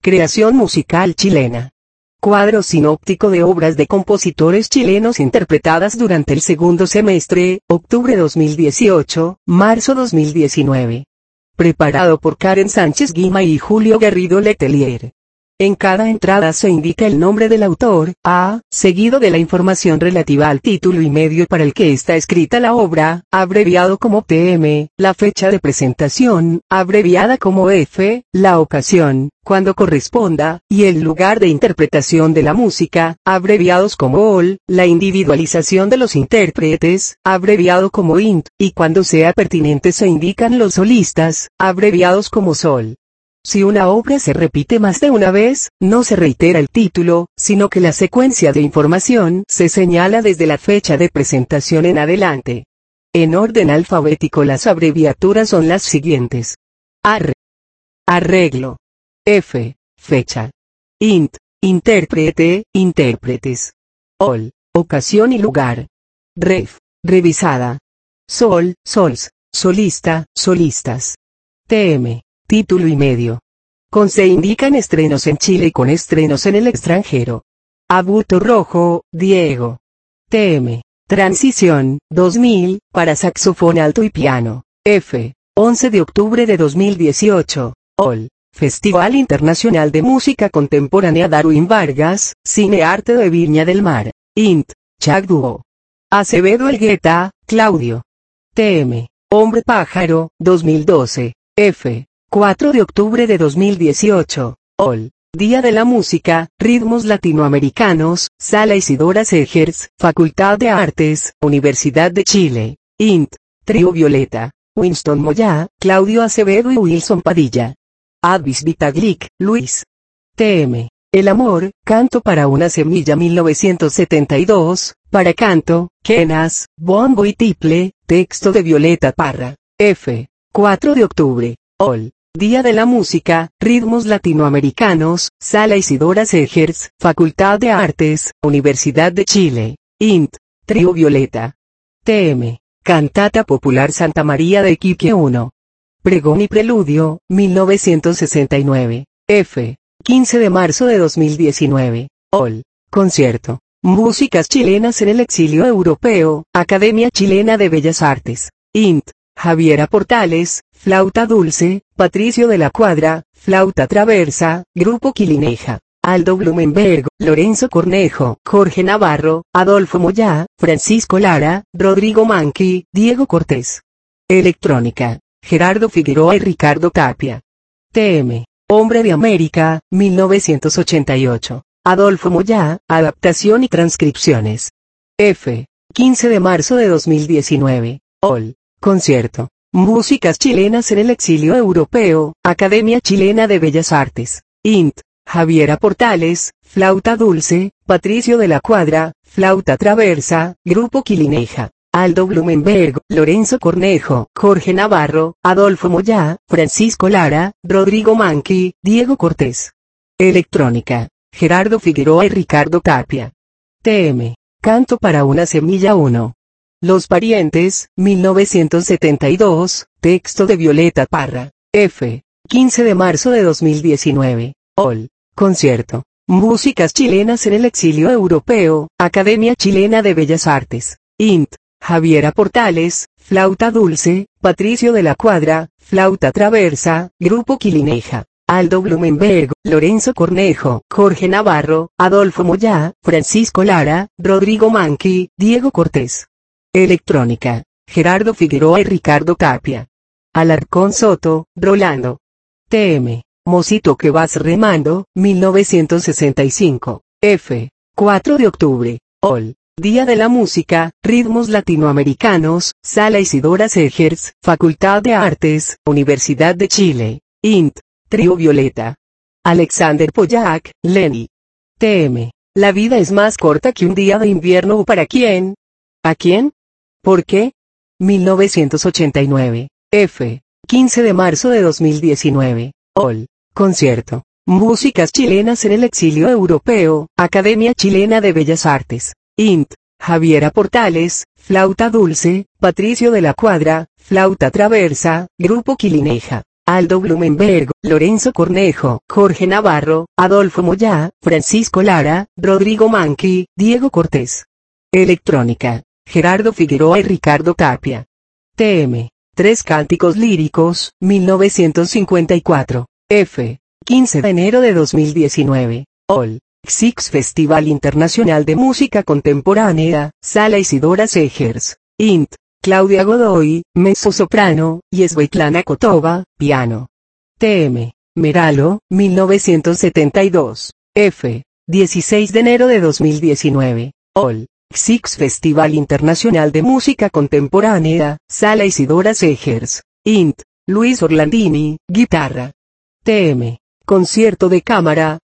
Creación musical chilena. Cuadro sinóptico de obras de compositores chilenos interpretadas durante el segundo semestre, octubre 2018, marzo 2019. Preparado por Karen Sánchez Guima y Julio Garrido Letelier. En cada entrada se indica el nombre del autor, seguido de la información relativa al título y medio para el que está escrita la obra, abreviado como TM, la fecha de presentación, abreviada como F, la ocasión, cuando corresponda, y el lugar de interpretación de la música, abreviados como OL, la individualización de los intérpretes, abreviado como INT, y cuando sea pertinente se indican los solistas, abreviados como SOL. Si una obra se repite más de una vez, no se reitera el título, sino que la secuencia de información se señala desde la fecha de presentación en adelante. En orden alfabético las abreviaturas son las siguientes. Arreglo. F. Fecha. Int. Intérprete, intérpretes. OL. Ocasión y lugar. Ref. Revisada. SOL, sols. Solista, solistas. TM. Título y medio. Con se indican estrenos en Chile y con estrenos en el extranjero. Abuto Rojo, Diego. TM. Transición, 2000, para saxofón alto y piano. F. 11 de octubre de 2018. OL. Festival Internacional de Música Contemporánea Darwin Vargas, Cine Arte de Viña del Mar. INT. Chagduo. Acevedo Elgueta, Claudio. TM. Hombre Pájaro, 2012. F. 4 de octubre de 2018, OL. Día de la Música, Ritmos Latinoamericanos, Sala Isidora Segers, Facultad de Artes, Universidad de Chile, INT. Trío Violeta, Winston Moya, Claudio Acevedo y Wilson Padilla. Advis Vitaglic, Luis. TM. El amor, Canto para una semilla 1972, para canto, quenas, bombo y tiple, texto de Violeta Parra, F. 4 de octubre, OL. Día de la Música, Ritmos Latinoamericanos, Sala Isidora Segers, Facultad de Artes, Universidad de Chile, INT. Trío Violeta. TM. Cantata Popular Santa María de Iquique 1. Pregón y Preludio, 1969. F. 15 de marzo de 2019. OL. Concierto. Músicas chilenas en el exilio europeo, Academia Chilena de Bellas Artes. INT. Javiera Portales, flauta dulce, Patricio de la Cuadra, flauta traversa, Grupo Quilineja, Aldo Blumenberg, Lorenzo Cornejo, Jorge Navarro, Adolfo Moya, Francisco Lara, Rodrigo Manqui, Diego Cortés. Electrónica, Gerardo Figueroa y Ricardo Tapia. TM. Hombre de América, 1988. Adolfo Moya, adaptación y transcripciones. F. 15 de marzo de 2019. OL. Concierto. Músicas chilenas en el exilio europeo, Academia Chilena de Bellas Artes. INT. Javiera Portales, flauta dulce, Patricio de la Cuadra, flauta traversa, Grupo Quilineja, Aldo Blumenberg, Lorenzo Cornejo, Jorge Navarro, Adolfo Moya, Francisco Lara, Rodrigo Manqui, Diego Cortés. Electrónica, Gerardo Figueroa y Ricardo Tapia. TM. Canto para una semilla 1. Los Parientes, 1972, texto de Violeta Parra, F. 15 de marzo de 2019, OL. Concierto. Músicas chilenas en el exilio europeo, Academia Chilena de Bellas Artes, INT. Javiera Portales, flauta dulce, Patricio de la Cuadra, flauta traversa, Grupo Quilineja, Aldo Blumenberg, Lorenzo Cornejo, Jorge Navarro, Adolfo Moya, Francisco Lara, Rodrigo Manqui, Diego Cortés. Electrónica, Gerardo Figueroa y Ricardo Tapia. Alarcón Soto, Rolando. TM. Mocito que vas remando, 1965. F. 4 de octubre. OL. Día de la Música, Ritmos Latinoamericanos, Sala Isidora Segers, Facultad de Artes, Universidad de Chile, INT. Trío Violeta. Alexander Pollack, Lenny. TM. La vida es más corta que un día de invierno. ¿Para quién? ¿A quién? ¿Por qué? 1989. F. 15 de marzo de 2019. OL. Concierto. Músicas chilenas en el exilio europeo, Academia Chilena de Bellas Artes. INT. Javiera Portales, flauta dulce, Patricio de la Cuadra, flauta traversa, Grupo Quilineja, Aldo Blumenberg, Lorenzo Cornejo, Jorge Navarro, Adolfo Moyá, Francisco Lara, Rodrigo Manqui, Diego Cortés. Electrónica, Gerardo Figueroa y Ricardo Tapia. TM. Tres Cánticos Líricos, 1954. F. 15 de enero de 2019. Ol. Six Festival Internacional de Música Contemporánea, Sala Isidora Segers. Int. Claudia Godoy, mezzosoprano, y Svetlana Kotova, piano. TM. Meralo, 1972. F. 16 de enero de 2019. Ol. Six Festival Internacional de Música Contemporánea, Sala Isidora Segers. Int. Luis Orlandini, guitarra. TM. Concierto de cámara,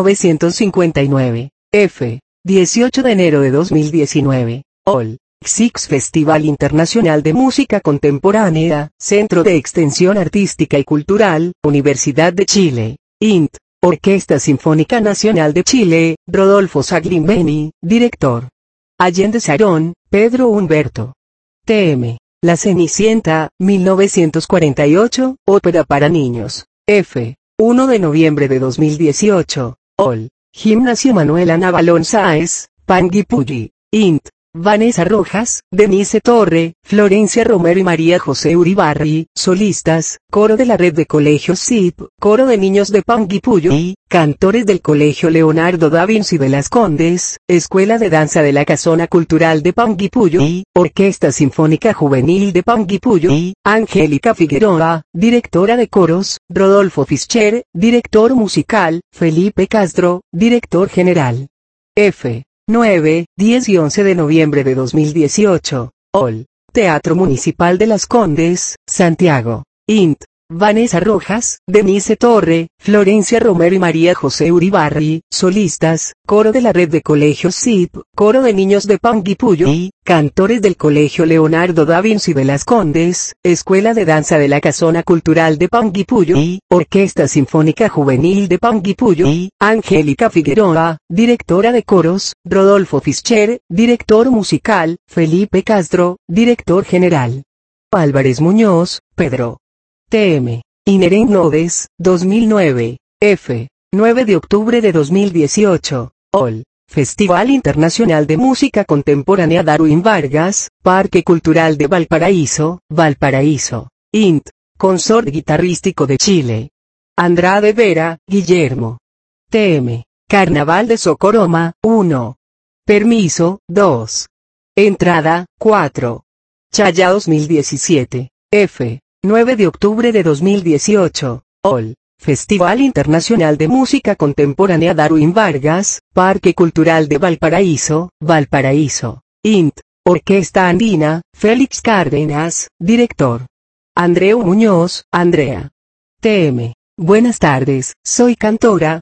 1959. F. 18 de enero de 2019. Ol. Six Festival Internacional de Música Contemporánea, Centro de Extensión Artística y Cultural, Universidad de Chile. Int. Orquesta Sinfónica Nacional de Chile, Rodolfo Saglimbeni, director. Allende Sarón, Pedro Humberto. TM. La Cenicienta, 1948, ópera para niños. F. 1 de noviembre de 2018. Ol. Gimnasio Manuela Navalón Sáez, Panguipulli. Int. Vanessa Rojas, Denise Torre, Florencia Romero y María José Uribarri, solistas, coro de la red de colegios SIP, coro de niños de Panguipulli, cantores del colegio Leonardo da Vinci de Las Condes, Escuela de Danza de la Casona Cultural de Panguipulli, Orquesta Sinfónica Juvenil de Panguipulli, Angélica Figueroa, directora de coros, Rodolfo Fischer, director musical, Felipe Castro, director general. F. 9, 10 y 11 de noviembre de 2018. Ol. Teatro Municipal de Las Condes, Santiago. Int. Vanessa Rojas, Denise Torre, Florencia Romero y María José Uribarri, solistas, coro de la red de colegios SIP, coro de niños de Panguipulli, cantores del colegio Leonardo da Vinci de Las Condes, Escuela de Danza de la Casona Cultural de Panguipulli, Orquesta Sinfónica Juvenil de Panguipulli, Angélica Figueroa, directora de coros, Rodolfo Fischer, director musical, Felipe Castro, director general. Álvarez Muñoz, Pedro. TM. Inherent Nodes, 2009. F. 9 de octubre de 2018. Ol. Festival Internacional de Música Contemporánea Darwin Vargas, Parque Cultural de Valparaíso, Valparaíso. Int. Consort Guitarrístico de Chile. Andrade Vera, Guillermo. TM. Carnaval de Socoroma, 1. Permiso, 2. Entrada, 4. Chaya 2017. F. 9 de octubre de 2018. Ol. Festival Internacional de Música Contemporánea Darwin Vargas, Parque Cultural de Valparaíso, Valparaíso. Int. Orquesta Andina, Félix Cárdenas, director. Andreu Muñoz, Andrea. TM. Buenas tardes, soy cantora,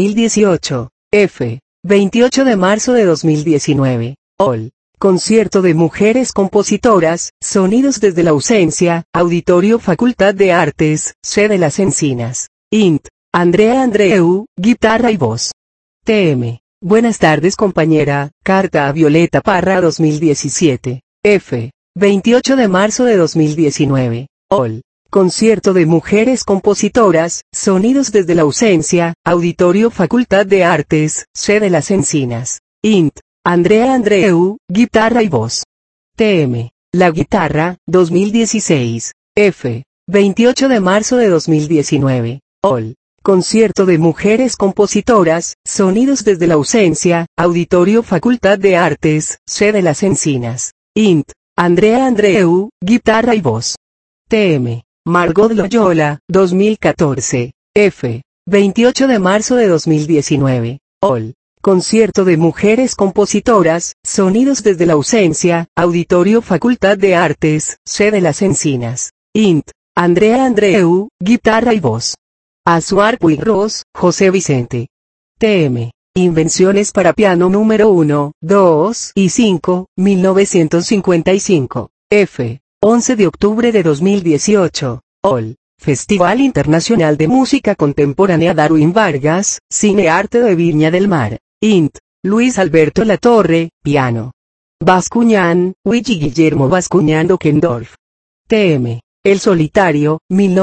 2018. F. 28 de marzo de 2019. Ol. Concierto de mujeres compositoras, Sonidos desde la ausencia, Auditorio Facultad de Artes, sede Las Encinas. Int. Andrea Andreu, guitarra y voz. TM. Buenas tardes compañera, carta a Violeta Parra 2017. F. 28 de marzo de 2019. Ol. Concierto de mujeres compositoras, Sonidos desde la ausencia, Auditorio Facultad de Artes, sede Las Encinas. Int. Andrea Andreu, guitarra y voz. TM. La guitarra, 2016. F. 28 de marzo de 2019. Ol. Concierto de mujeres compositoras, Sonidos desde la ausencia, Auditorio Facultad de Artes, sede Las Encinas. Int. Andrea Andreu, guitarra y voz. TM. Margot Loyola, 2014. F. 28 de marzo de 2019. Ol. Concierto de mujeres compositoras, Sonidos desde la ausencia, Auditorio Facultad de Artes, sede Las Encinas. Int. Andrea Andreu, guitarra y voz. Azuar Puigros, José Vicente. TM. Invenciones para piano número 1, 2 y 5, 1955. F. 11 de octubre de 2018. Ol. Festival Internacional de Música Contemporánea Darwin Vargas, Cine Arte de Viña del Mar. Int. Luis Alberto Latorre, piano. Bascuñán, Luigi Guillermo Bascuñán Ockendorf. TM. El Solitario,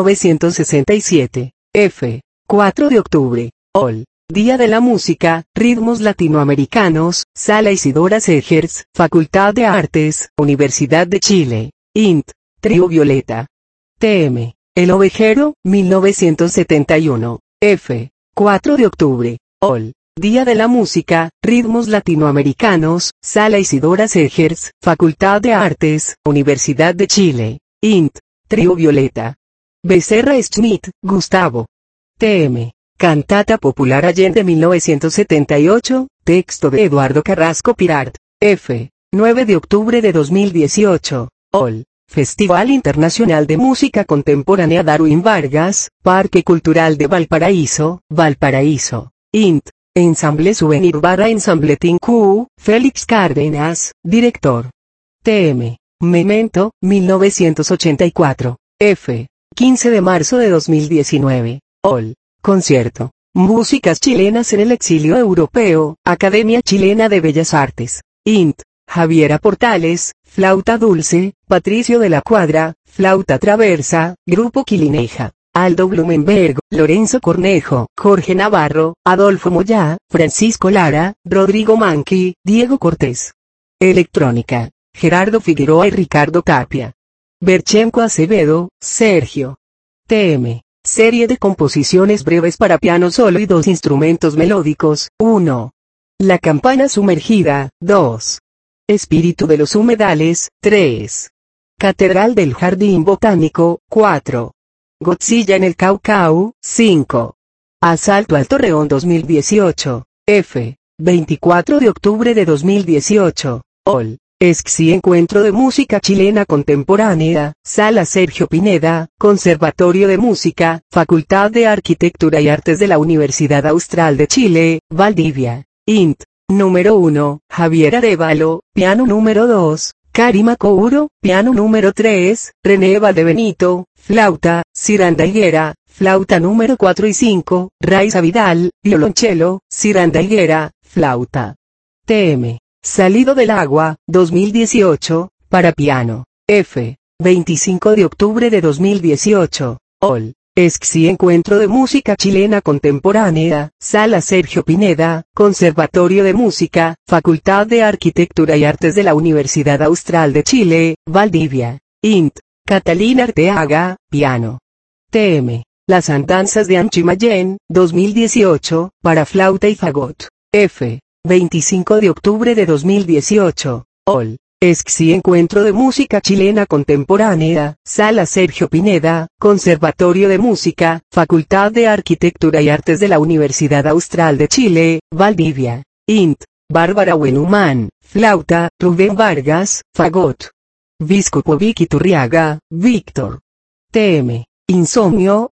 1967. F. 4 de octubre. Ol. Día de la Música, Ritmos Latinoamericanos, Sala Isidora Segers, Facultad de Artes, Universidad de Chile. Int. Trío Violeta. TM. El Ovejero, 1971. F. 4 de octubre. Ol. Día de la Música, Ritmos Latinoamericanos, Sala Isidora Segers, Facultad de Artes, Universidad de Chile. Int. Trío Violeta. Becerra Schmidt, Gustavo. TM. Cantata Popular Allende 1978, texto de Eduardo Carrasco Pirart. F. 9 de octubre de 2018. Ol. Festival Internacional de Música Contemporánea Darwin Vargas, Parque Cultural de Valparaíso, Valparaíso. Int. Ensamble Souvenir / Ensamble Tinku, Félix Cárdenas, director. TM. Memento, 1984. F. 15 de marzo de 2019. Ol. Concierto. Músicas chilenas en el exilio europeo, Academia Chilena de Bellas Artes. Int. Javiera Portales, flauta dulce, Patricio de la Cuadra, flauta traversa, Grupo Quilineja. Aldo Blumenberg, Lorenzo Cornejo, Jorge Navarro, Adolfo Moyá, Francisco Lara, Rodrigo Manqui, Diego Cortés. Electrónica. Gerardo Figueroa y Ricardo Tapia. Berchenko Acevedo, Sergio. TM. Serie de composiciones breves para piano solo y dos instrumentos melódicos. 1. La campana sumergida. 2. Espíritu de los humedales. 3. Catedral del Jardín Botánico. 4. Godzilla en el Caucao. 5. Asalto al Torreón 2018. F. 24 de octubre de 2018. Ol. ESCSI Encuentro de Música Chilena Contemporánea, Sala Sergio Pineda, Conservatorio de Música, Facultad de Arquitectura y Artes de la Universidad Austral de Chile, Valdivia. Int. Número 1, Javier Arévalo, piano número 2, Karima Kouro, piano número 3, René Valdebenito, flauta, Ciranda Higuera, flauta número 4 y 5, Raiza Vidal, violonchelo, Ciranda Higuera, flauta. TM. Salido del agua, 2018, para piano. F. 25 de octubre de 2018. Ol. ESCSI Encuentro de Música Chilena Contemporánea, Sala Sergio Pineda, Conservatorio de Música, Facultad de Arquitectura y Artes de la Universidad Austral de Chile, Valdivia. Int. Catalina Arteaga, piano. TM. Las Andanzas de Anchimayén, 2018, para flauta y fagot. F. 25 de octubre de 2018. Ol. ESCSI Encuentro de Música Chilena Contemporánea, Sala Sergio Pineda, Conservatorio de Música, Facultad de Arquitectura y Artes de la Universidad Austral de Chile, Valdivia. Int. Bárbara Buenhumán, flauta, Rubén Vargas, fagot. Viscopovic Iturriaga, Víctor. TM. Insomnio,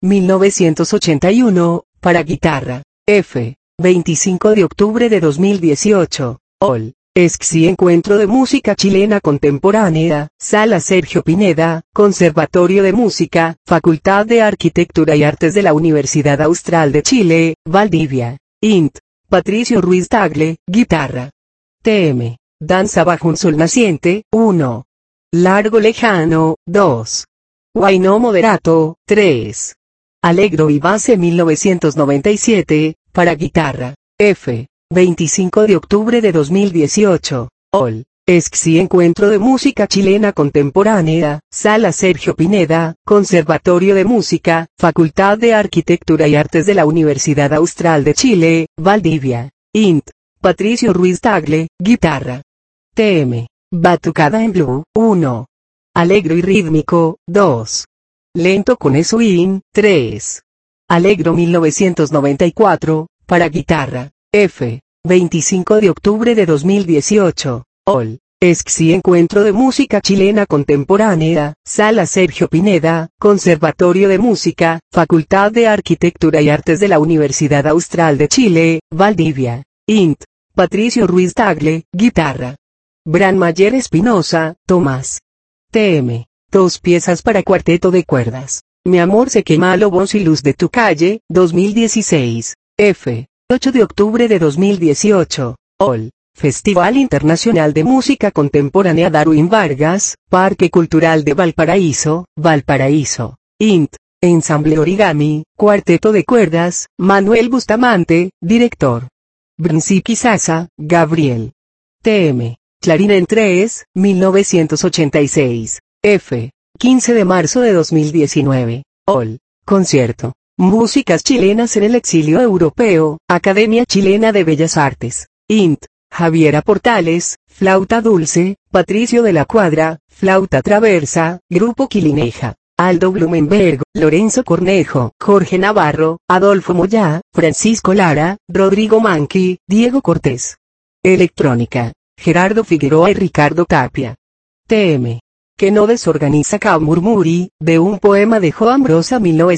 1981, para guitarra. F. 25 de octubre de 2018. Ol. ESCSI Encuentro de Música Chilena Contemporánea, Sala Sergio Pineda, Conservatorio de Música, Facultad de Arquitectura y Artes de la Universidad Austral de Chile, Valdivia. Int. Patricio Ruiz Tagle, guitarra. TM. Danza bajo un sol naciente, 1. Largo lejano, 2. Guayno moderato, 3. Allegro vivace 1997, para guitarra. F. 25 de octubre de 2018. Ol. ESCSI Encuentro de Música Chilena Contemporánea, Sala Sergio Pineda, Conservatorio de Música, Facultad de Arquitectura y Artes de la Universidad Austral de Chile, Valdivia. Int. Patricio Ruiz Tagle, guitarra. TM. Batucada en Blue, 1. Alegro y rítmico, 2. Lento con swing, 3. Allegro 1994, para guitarra. F. 25 de octubre de 2018. Ol. ESCSI Encuentro de Música Chilena Contemporánea, Sala Sergio Pineda, Conservatorio de Música, Facultad de Arquitectura y Artes de la Universidad Austral de Chile, Valdivia. Int. Patricio Ruiz Tagle, guitarra. Bran Mayer Espinosa, Tomás. TM. 2 piezas para cuarteto de cuerdas. Mi amor se quema, lobos y luz de tu calle, 2016. F. 8 de octubre de 2018. Ol. Festival Internacional de Música Contemporánea Darwin Vargas, Parque Cultural de Valparaíso, Valparaíso. Int. Ensamble Origami, Cuarteto de Cuerdas, Manuel Bustamante, director. Brnsiki Sasa, Gabriel. TM. Clarín en 3, 1986. F. 15 de marzo de 2019. Ol. Concierto. Músicas chilenas en el exilio europeo, Academia Chilena de Bellas Artes. Int. Javiera Portales, flauta dulce, Patricio de la Cuadra, flauta traversa, Grupo Quilineja. Aldo Blumenberg, Lorenzo Cornejo, Jorge Navarro, Adolfo Moyá, Francisco Lara, Rodrigo Manqui, Diego Cortés. Electrónica. Gerardo Figueroa y Ricardo Tapia. TM. Que no desorganiza Murmuri, de un poema de Joan Brossa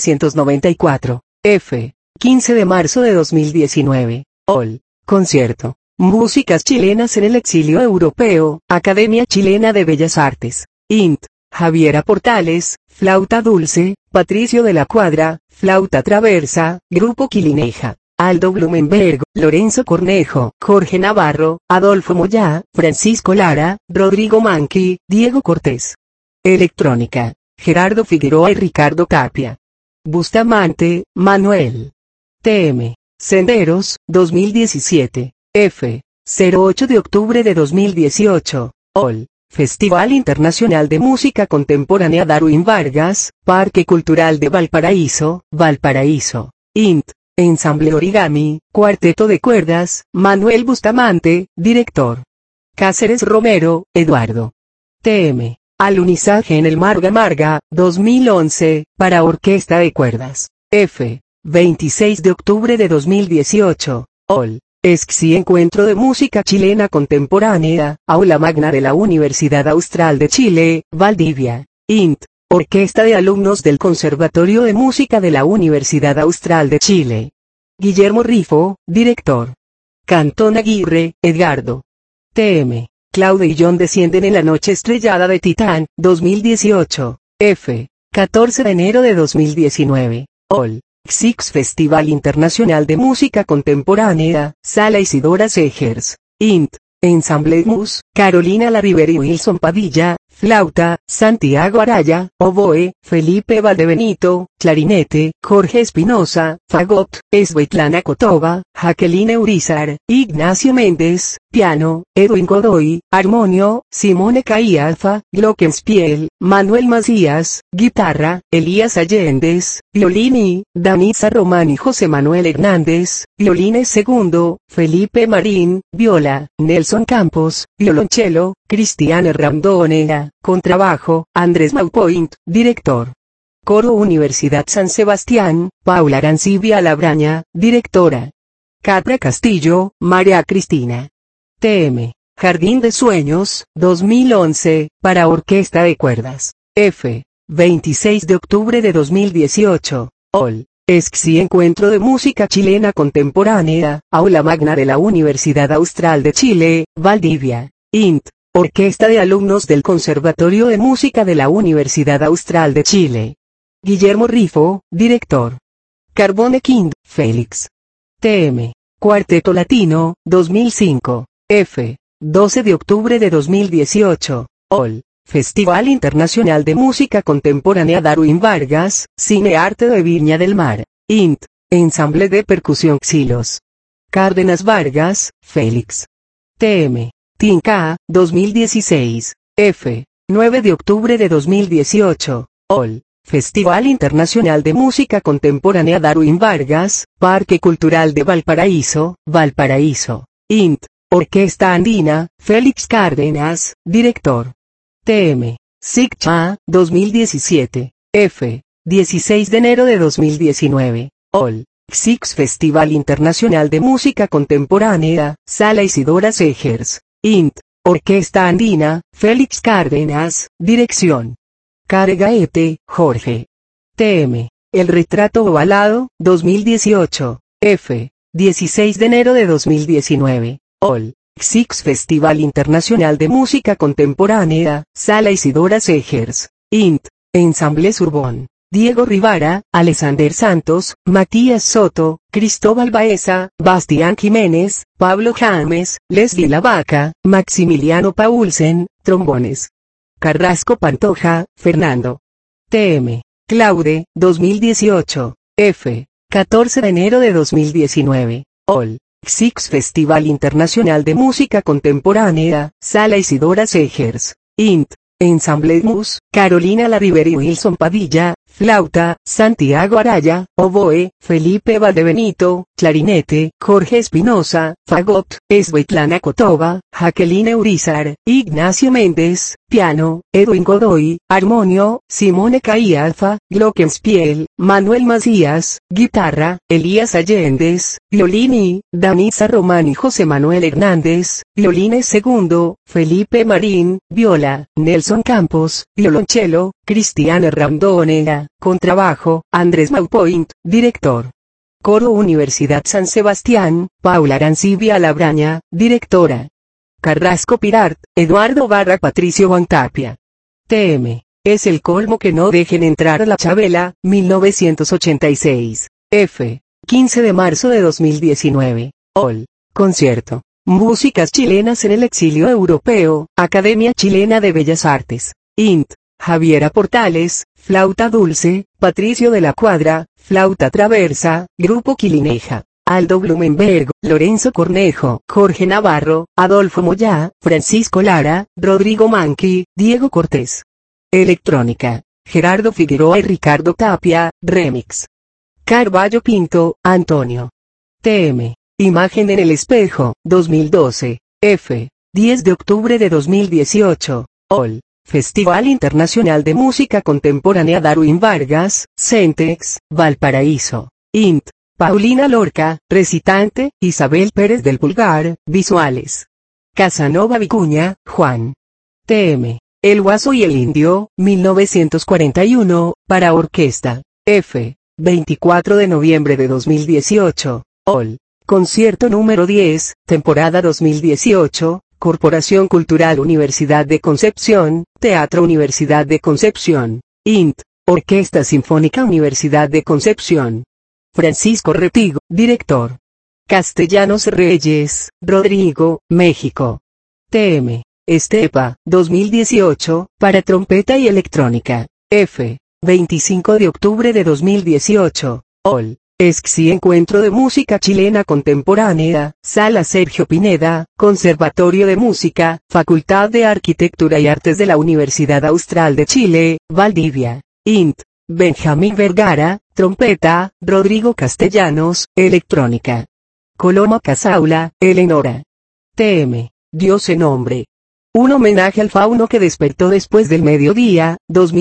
1994. F. 15 de marzo de 2019. Ol. Concierto. Músicas chilenas en el exilio europeo, Academia Chilena de Bellas Artes. Int. Javiera Portales, flauta dulce, Patricio de la Cuadra, flauta traversa, Grupo Quilineja. Aldo Blumenberg, Lorenzo Cornejo, Jorge Navarro, Adolfo Moyá, Francisco Lara, Rodrigo Manqui, Diego Cortés. Electrónica. Gerardo Figueroa y Ricardo Tapia. Bustamante, Manuel. TM. Senderos, 2017. F. 08 de octubre de 2018. Ol. Festival Internacional de Música Contemporánea Darwin Vargas, Parque Cultural de Valparaíso, Valparaíso. Int. Ensamble Origami, Cuarteto de Cuerdas, Manuel Bustamante, director. Cáceres Romero, Eduardo. TM. Alunizaje en el Marga Marga, 2011, para orquesta de cuerdas. F. 26 de octubre de 2018. Ol. ESCSI Encuentro de Música Chilena Contemporánea, Aula Magna de la Universidad Austral de Chile, Valdivia. Int. Orquesta de alumnos del Conservatorio de Música de la Universidad Austral de Chile. Guillermo Rifo, director. Cantón Aguirre, Edgardo. TM. Claude y John descienden en la noche estrellada de Titán, 2018. F. 14 de enero de 2019. Ol. XIX Festival Internacional de Música Contemporánea, Sala Isidora Segers. Int. Ensamble Mus, Carolina Larribera y Wilson Padilla, flauta, Santiago Araya, oboe, Felipe Valdebenito, clarinete, Jorge Espinosa, fagot, Svetlana Kotova, Jacqueline Urizar, Ignacio Méndez, piano, Edwin Godoy, armonio, Simone Caiafa, glockenspiel, Manuel Macías, guitarra, Elías Allendez, violini, Danitza Román y José Manuel Hernández, violines segundo, Felipe Marín, viola, Nelson Campos, violonchelo, Cristiana Randonega, contrabajo, Andrés Maupoint, director. Coro Universidad San Sebastián, Paula Arancibia Labraña, directora. Capra Castillo, María Cristina. TM. Jardín de Sueños, 2011, para orquesta de cuerdas. F. 26 de octubre de 2018. Ol. ESCSI Encuentro de Música Chilena Contemporánea, Aula Magna de la Universidad Austral de Chile, Valdivia. Int. Orquesta de alumnos del Conservatorio de Música de la Universidad Austral de Chile. Guillermo Rifo, director. Carbone King, Félix. TM. Cuarteto Latino, 2005. F. 12 de octubre de 2018. Ol. Festival Internacional de Música Contemporánea Darwin Vargas, Cine Arte de Viña del Mar. Int. Ensamble de Percusión Xilos. Cárdenas Vargas, Félix. TM. Tinca, 2016. F. 9 de octubre de 2018. Ol. Festival Internacional de Música Contemporánea Darwin Vargas, Parque Cultural de Valparaíso, Valparaíso. Int. Orquesta Andina, Félix Cárdenas, director. TM. SICCHA, 2017. F. 16 de enero de 2019. Ol. XIX Festival Internacional de Música Contemporánea, Sala Isidora Segers. Int. Orquesta Andina, Félix Cárdenas, dirección. Cargaete, Jorge. TM. El Retrato Ovalado, 2018. F. 16 de enero de 2019. Ol. XIX Festival Internacional de Música Contemporánea, Sala Isidora Segers. Int. Ensamble Surbón. Diego Rivara, Alexander Santos, Matías Soto, Cristóbal Baeza, Bastián Jiménez, Pablo James, Leslie Lavaca, Maximiliano Paulsen, trombones. Carrasco Pantoja, Fernando. TM. Claude, 2018. F. 14 de enero de 2019. All. Six Festival Internacional de Música Contemporánea, Sala Isidora Segers. Int. Ensamble Mus, Carolina Larribera y Wilson Padilla, flauta, Santiago Araya, oboe, Felipe Valdebenito, clarinete, Jorge Espinosa, fagot, Svetlana Kotova, Jacqueline Urizar, Ignacio Méndez, piano, Edwin Godoy, armonio, Simone Caialfa, glockenspiel, Manuel Macías, guitarra, Elías Allendez, violini, Danitza Román y José Manuel Hernández, violines segundo, Felipe Marín, viola, Nelson Campos, violonchelo, Cristiana Randonega, contrabajo, Andrés Maupoint, director. Coro Universidad San Sebastián, Paula Arancibia Labraña, directora. Carrasco Pirart, Eduardo Barra Patricio Guantapia. TM. Es el colmo que no dejen entrar a la Chabela, 1986. F. 15 de marzo de 2019. All. Concierto. Músicas chilenas en el exilio europeo, Academia Chilena de Bellas Artes. Int. Javiera Portales, flauta dulce, Patricio de la Cuadra, flauta traversa, Grupo Quilineja. Aldo Blumenberg, Lorenzo Cornejo, Jorge Navarro, Adolfo Moyá, Francisco Lara, Rodrigo Manqui, Diego Cortés. Electrónica. Gerardo Figueroa y Ricardo Tapia, remix. Carballo Pinto, Antonio. TM. Imagen en el espejo, 2012. F. 10 de octubre de 2018. All. Festival Internacional de Música Contemporánea Darwin Vargas, Centex, Valparaíso. Int. Paulina Lorca, recitante, Isabel Pérez del Pulgar, visuales. Casanova Vicuña, Juan. TM. El Guaso y el Indio, 1941, para orquesta. F. 24 de noviembre de 2018. All. Concierto número 10, temporada 2018, Corporación Cultural Universidad de Concepción, Teatro Universidad de Concepción. Int. Orquesta Sinfónica Universidad de Concepción. Francisco Retigo, director. Castellanos Reyes, Rodrigo, México. TM. Estepa, 2018, para trompeta y electrónica. F. 25 de octubre de 2018. All. ESCSI Encuentro de Música Chilena Contemporánea, Sala Sergio Pineda, Conservatorio de Música, Facultad de Arquitectura y Artes de la Universidad Austral de Chile, Valdivia. Int. Benjamín Vergara, trompeta, Rodrigo Castellanos, electrónica. Coloma Casaula, Eleonora. TM. Dios en hombre. Un homenaje al fauno que despertó después del mediodía,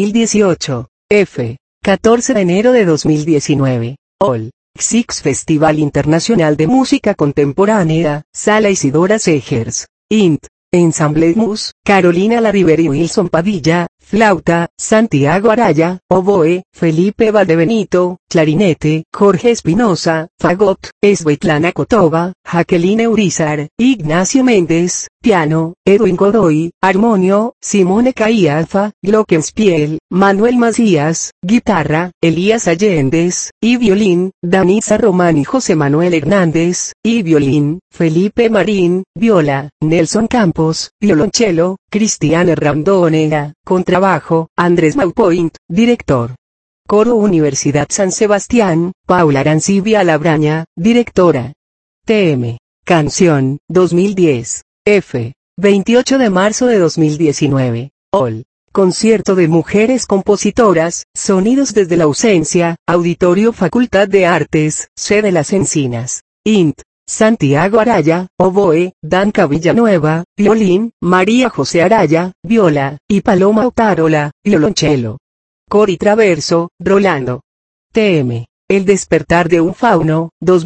2018. F. 14 de enero de 2019. All. Six Festival Internacional de Música Contemporánea, Sala Isidora Segers. Int. Ensamble Mus, Carolina Larribera y Wilson Padilla, flauta, Santiago Araya, oboe, Felipe Valdebenito, clarinete, Jorge Espinosa, fagot, Svetlana Kotova, Jacqueline Urizar, Ignacio Méndez, piano, Edwin Godoy, armonio, Simone Caialfa, glockenspiel, Manuel Macías, guitarra, Elías Allendez, y violín, Danitza Román y José Manuel Hernández, y violín, Felipe Marín, viola, Nelson Campos, violonchelo, Cristiana Randonega, contrabajo, Andrés Maupoint, director. Coro Universidad San Sebastián, Paula Arancibia Labraña, directora. TM. Canción, 2010. F. 28 de marzo de 2019. All. Concierto de mujeres compositoras, Sonidos desde la ausencia, Auditorio Facultad de Artes, sede Las Encinas. Int. Santiago Araya, oboe, Danca Villanueva, violín, María José Araya, viola, y Paloma Otárola, violonchelo. Cori Traverso, Rolando. TM. El despertar de un fauno,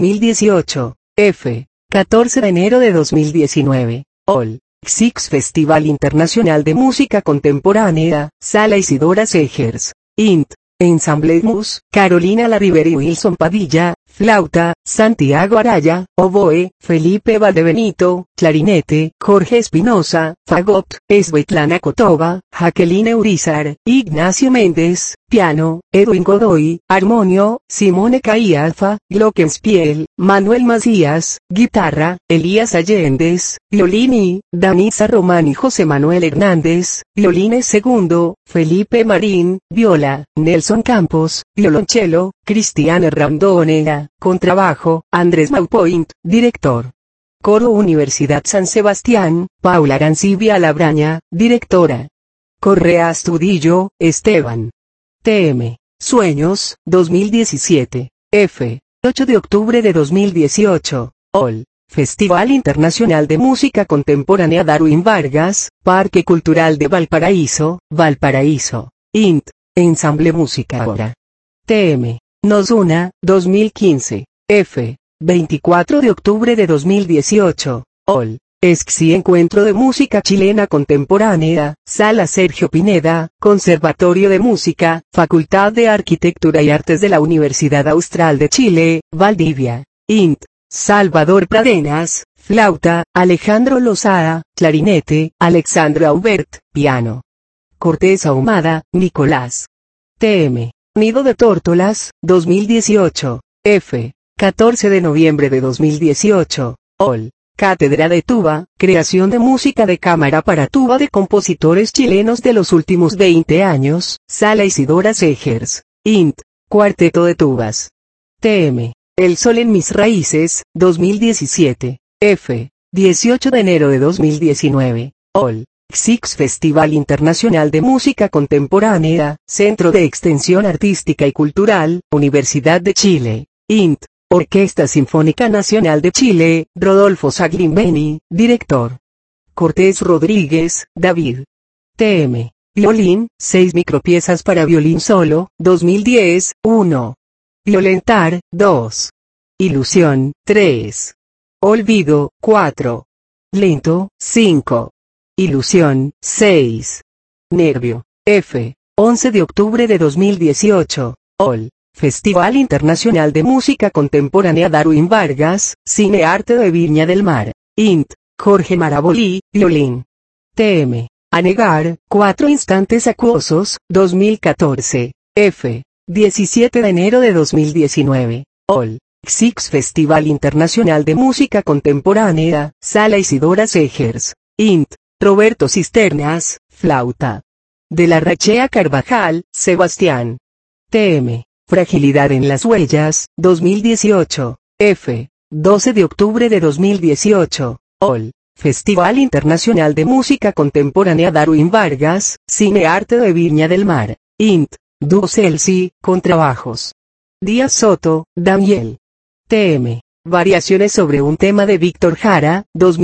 2018. F. 14 de enero de 2019. All. Six Festival Internacional de Música Contemporánea, Sala Isidora Segers. Int. Ensamble Mus, Carolina Larribera y Wilson Padilla, flauta, Santiago Araya, oboe, Felipe Valdebenito, clarinete, Jorge Espinosa, fagot, Svetlana Kotova, Jacqueline Urizar, Ignacio Méndez, piano, Edwin Godoy, armonio, Simone Caiafa, glockenspiel, Manuel Macías, guitarra, Elías Allendez, violini, Danisa Román y José Manuel Hernández, violines segundo, Felipe Marín, viola, Nelson Campos, violonchelo, Cristiane Randonera, contrabajo, Andrés Maupoint, director. Coro Universidad San Sebastián, Paula Arancibia Labraña, directora. Correa Astudillo, Esteban. TM, Sueños, 2017, F. 8 de octubre de 2018, OL. Festival Internacional de Música Contemporánea Darwin Vargas, Parque Cultural de Valparaíso, Valparaíso, INT, Ensamble Música Ahora. TM, Nozuna, 2015, F. 24 de octubre de 2018, OL. ESCSI Encuentro de Música Chilena Contemporánea, Sala Sergio Pineda, Conservatorio de Música, Facultad de Arquitectura y Artes de la Universidad Austral de Chile, Valdivia, INT. Salvador Pradenas, flauta, Alejandro Lozada, clarinete, Alexandra Aubert, piano. Cortés Ahumada, Nicolás. TM. Nido de Tórtolas, 2018, F. 14 de noviembre de 2018, OL. Cátedra de Tuba, creación de música de cámara para tuba de compositores chilenos de los últimos 20 años, Sala Isidora Segers, INT. Cuarteto de tubas. TM. El Sol en mis raíces, 2017, F. 18 de enero de 2019, OL. XIX Festival Internacional de Música Contemporánea, Centro de Extensión Artística y Cultural, Universidad de Chile, INT. Orquesta Sinfónica Nacional de Chile, Rodolfo Saglimbeni, director. Cortés Rodríguez, David. TM. Violín, 6 micropiezas para violín solo, 2010, 1. Violentar, 2. Ilusión, 3. Olvido, 4. Lento, 5. Ilusión, 6. Nervio, F. 11 de octubre de 2018, OL. Festival Internacional de Música Contemporánea Darwin Vargas, Cine Arte de Viña del Mar, INT. Jorge Marabolí, violín. TM. Anegar, 4 instantes acuosos, 2014, F. 17 de enero de 2019, OL. XIX Festival Internacional de Música Contemporánea, Sala Isidora Segers, INT. Roberto Cisternas, flauta. De la Rachea Carvajal, Sebastián. TM. Fragilidad en las huellas, 2018, F. 12 de octubre de 2018, OL. Festival Internacional de Música Contemporánea Darwin Vargas, Cine Arte de Viña del Mar, INT. Dúo Celsi, contrabajos. Díaz Soto, Daniel. TM. Variaciones sobre un tema de Víctor Jara,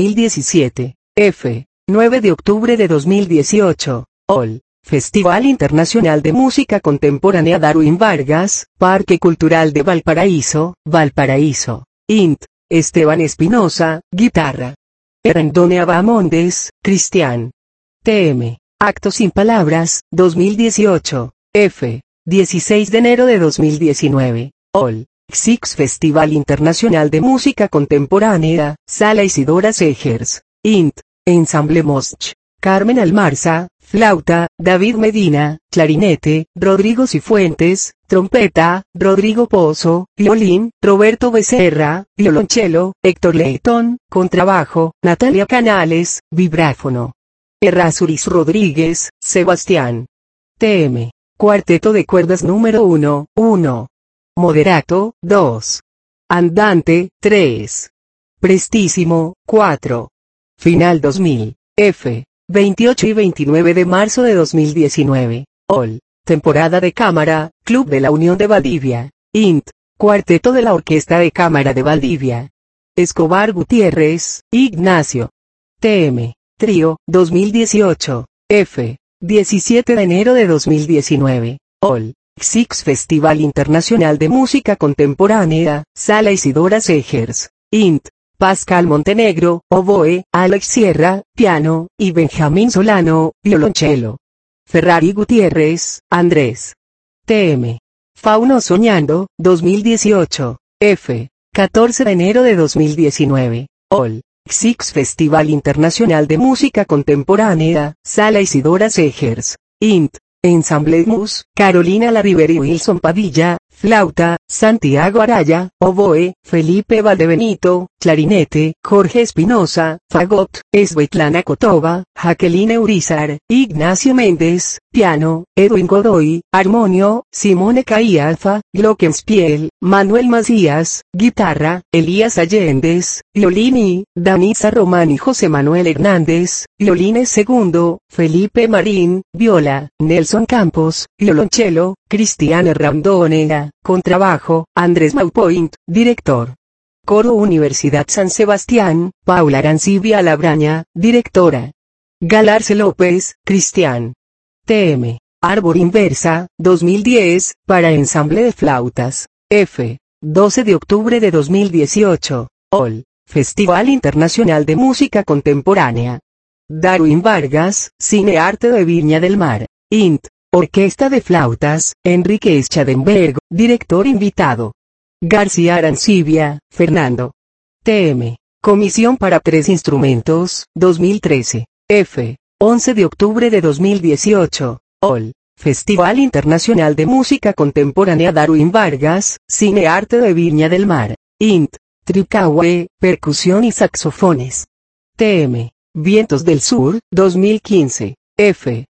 2017, F. 9 de octubre de 2018, OL. Festival Internacional de Música Contemporánea Darwin Vargas, Parque Cultural de Valparaíso, Valparaíso, INT. Esteban Espinosa, guitarra. Erendone Abamondes, Cristian. TM. Acto sin palabras, 2018, F. 16 de enero de 2019, OL. XIX Festival Internacional de Música Contemporánea, Sala Isidora Segers, INT. Ensamble Mosch. Carmen Almarza, flauta, David Medina, clarinete, Rodrigo Cifuentes, trompeta, Rodrigo Pozo, violín, Roberto Becerra, violonchelo, Héctor Leitón, contrabajo, Natalia Canales, vibráfono. Errázuriz Rodríguez, Sebastián. TM. Cuarteto de cuerdas número 1, 1. Moderato, 2. Andante, 3. Prestísimo, 4. Final 2000, F. 28 y 29 de marzo de 2019, OL. Temporada de cámara, Club de la Unión de Valdivia, INT. Cuarteto de la Orquesta de Cámara de Valdivia. Escobar Gutiérrez, Ignacio. TM. Trío, 2018, F. 17 de enero de 2019, OL. XIX Festival Internacional de Música Contemporánea, Sala Isidora Segers, INT. Pascal Montenegro, oboe, Alex Sierra, piano, y Benjamín Solano, violonchelo. Ferrari Gutiérrez, Andrés. TM. Fauno Soñando, 2018, F. 14 de enero de 2019, OL. XX Festival Internacional de Música Contemporánea, Sala Isidora Segers. Int. Ensamble Mus, Carolina Larriveri Wilson Padilla, flauta, Santiago Araya, oboe, Felipe Valdebenito, clarinete, Jorge Espinosa, fagot, Svetlana Kotova, Jacqueline Urizar, Ignacio Méndez, piano, Edwin Godoy, armonio, Simone Caiafa, glockenspiel, Manuel Macías, guitarra, Elías Allendez, violini, Danisa Román y José Manuel Hernández, violines segundo, Felipe Marín, viola, Nelson Campos, violonchelo, Cristiana Randonera, contrabajo, Andrés Maupoint, director. Coro Universidad San Sebastián, Paula Arancibia Labraña, directora. Galarce López, Cristian. TM. Árbol Inversa, 2010, para ensamble de flautas. F. 12 de octubre de 2018. OL. Festival Internacional de Música Contemporánea. Darwin Vargas, Cinearte de Viña del Mar. Int. Orquesta de Flautas, Enrique Schadenberg, director invitado. García Arancibia, Fernando. TM. Comisión para 3 instrumentos, 2013. F. 11 de octubre de 2018. OL. Festival Internacional de Música Contemporánea Darwin Vargas, Cinearte de Viña del Mar. Int. Tricaue, percusión y saxofones. TM. Vientos del Sur, 2015. F.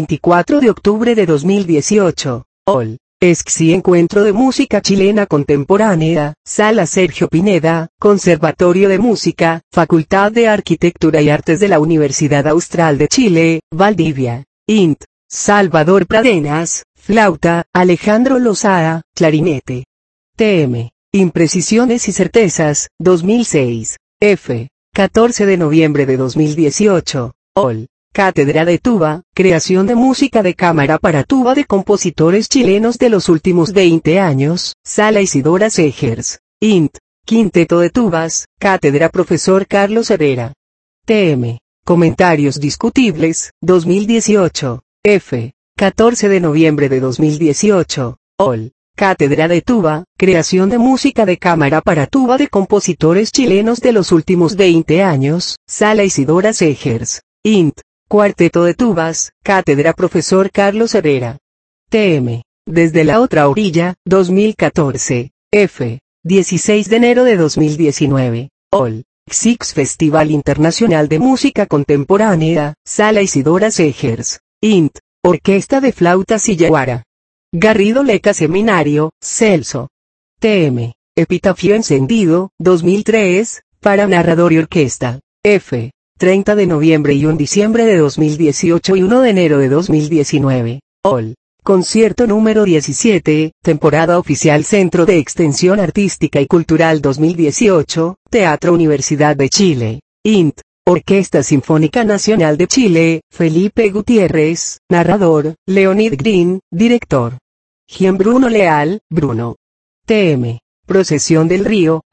24 de octubre de 2018. OL. ESCSI Encuentro de Música Chilena Contemporánea, Sala Sergio Pineda, Conservatorio de Música, Facultad de Arquitectura y Artes de la Universidad Austral de Chile, Valdivia. Int. Salvador Pradenas, flauta, Alejandro Lozada, clarinete. TM. Imprecisiones y certezas, 2006. F. 14 de noviembre de 2018. OL. Cátedra de Tuba, creación de música de cámara para tuba de compositores chilenos de los últimos 20 años, Sala Isidora Segers. Int. Quinteto de tubas, Cátedra Profesor Carlos Herrera. TM. Comentarios discutibles, 2018. F. 14 de noviembre de 2018. OL. Cátedra de Tuba, creación de música de cámara para tuba de compositores chilenos de los últimos 20 años, Sala Isidora Segers. Int. Cuarteto de tubas, Cátedra Profesor Carlos Herrera. TM. Desde la otra orilla, 2014. F. 16 de enero de 2019. OL. XX Festival Internacional de Música Contemporánea, Sala Isidora Segers. Int. Orquesta de Flautas y Yaguara. Garrido Leca Seminario, Celso. TM. Epitafio Encendido, 2003, para narrador y orquesta. F. 30 de noviembre y 1 diciembre de 2018 y 1 de enero de 2019. OL. Concierto número 17, temporada oficial Centro de Extensión Artística y Cultural 2018, Teatro Universidad de Chile. Int. Orquesta Sinfónica Nacional de Chile, Felipe Gutiérrez, narrador, Leonid Green, director. Gian Bruno Leal, Bruno. TM. Procesión del Río,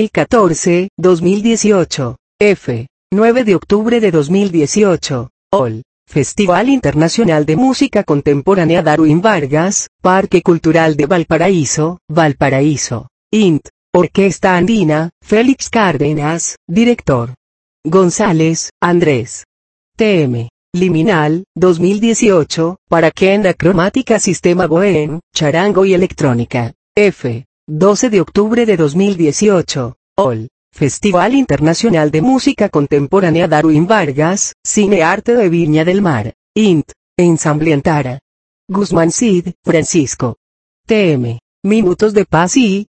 2014-2018. F. 9 de octubre de 2018. OL. Festival Internacional de Música Contemporánea Darwin Vargas, Parque Cultural de Valparaíso, Valparaíso. Int. Orquesta Andina, Félix Cárdenas, director. González, Andrés. TM. Liminal, 2018, para Kenda Cromática Sistema Bohem, Charango y Electrónica. F. 12 de octubre de 2018. OL. Festival Internacional de Música Contemporánea Darwin Vargas, Cinearte de Viña del Mar. Int. Ensamble Antara. Guzmán Cid, Francisco. TM. Minutos de Paz I,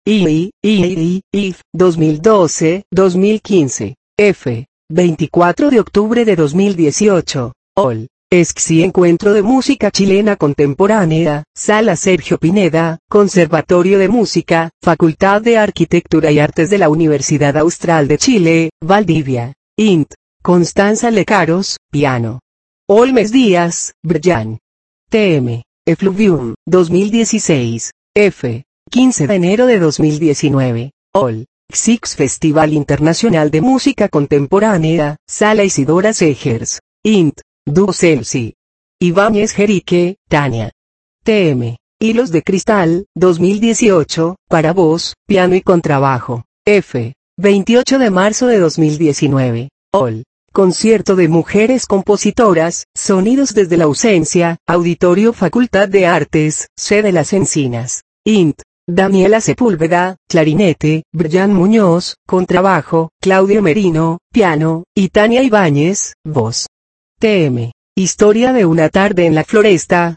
2012-2015. F. 24 de octubre de 2018. OL. ESCSI Encuentro de Música Chilena Contemporánea, Sala Sergio Pineda, Conservatorio de Música, Facultad de Arquitectura y Artes de la Universidad Austral de Chile, Valdivia. Int. Constanza Lecaros, piano. Olmes Díaz, Bryan. TM. Effluvium, 2016. F. 15 de enero de 2019. OL. XX Festival Internacional de Música Contemporánea, Sala Isidora Segers. Int. Duo Celsi. Ibáñez Jerique, Tania. TM. Hilos de Cristal, 2018, para voz, piano y contrabajo. F. 28 de marzo de 2019. OL. Concierto de mujeres compositoras, Sonidos desde la ausencia, Auditorio Facultad de Artes, sede Las Encinas. INT. Daniela Sepúlveda, clarinete, Brian Muñoz, contrabajo, Claudio Merino, piano, y Tania Ibáñez, voz. TM. Historia de una tarde en la floresta,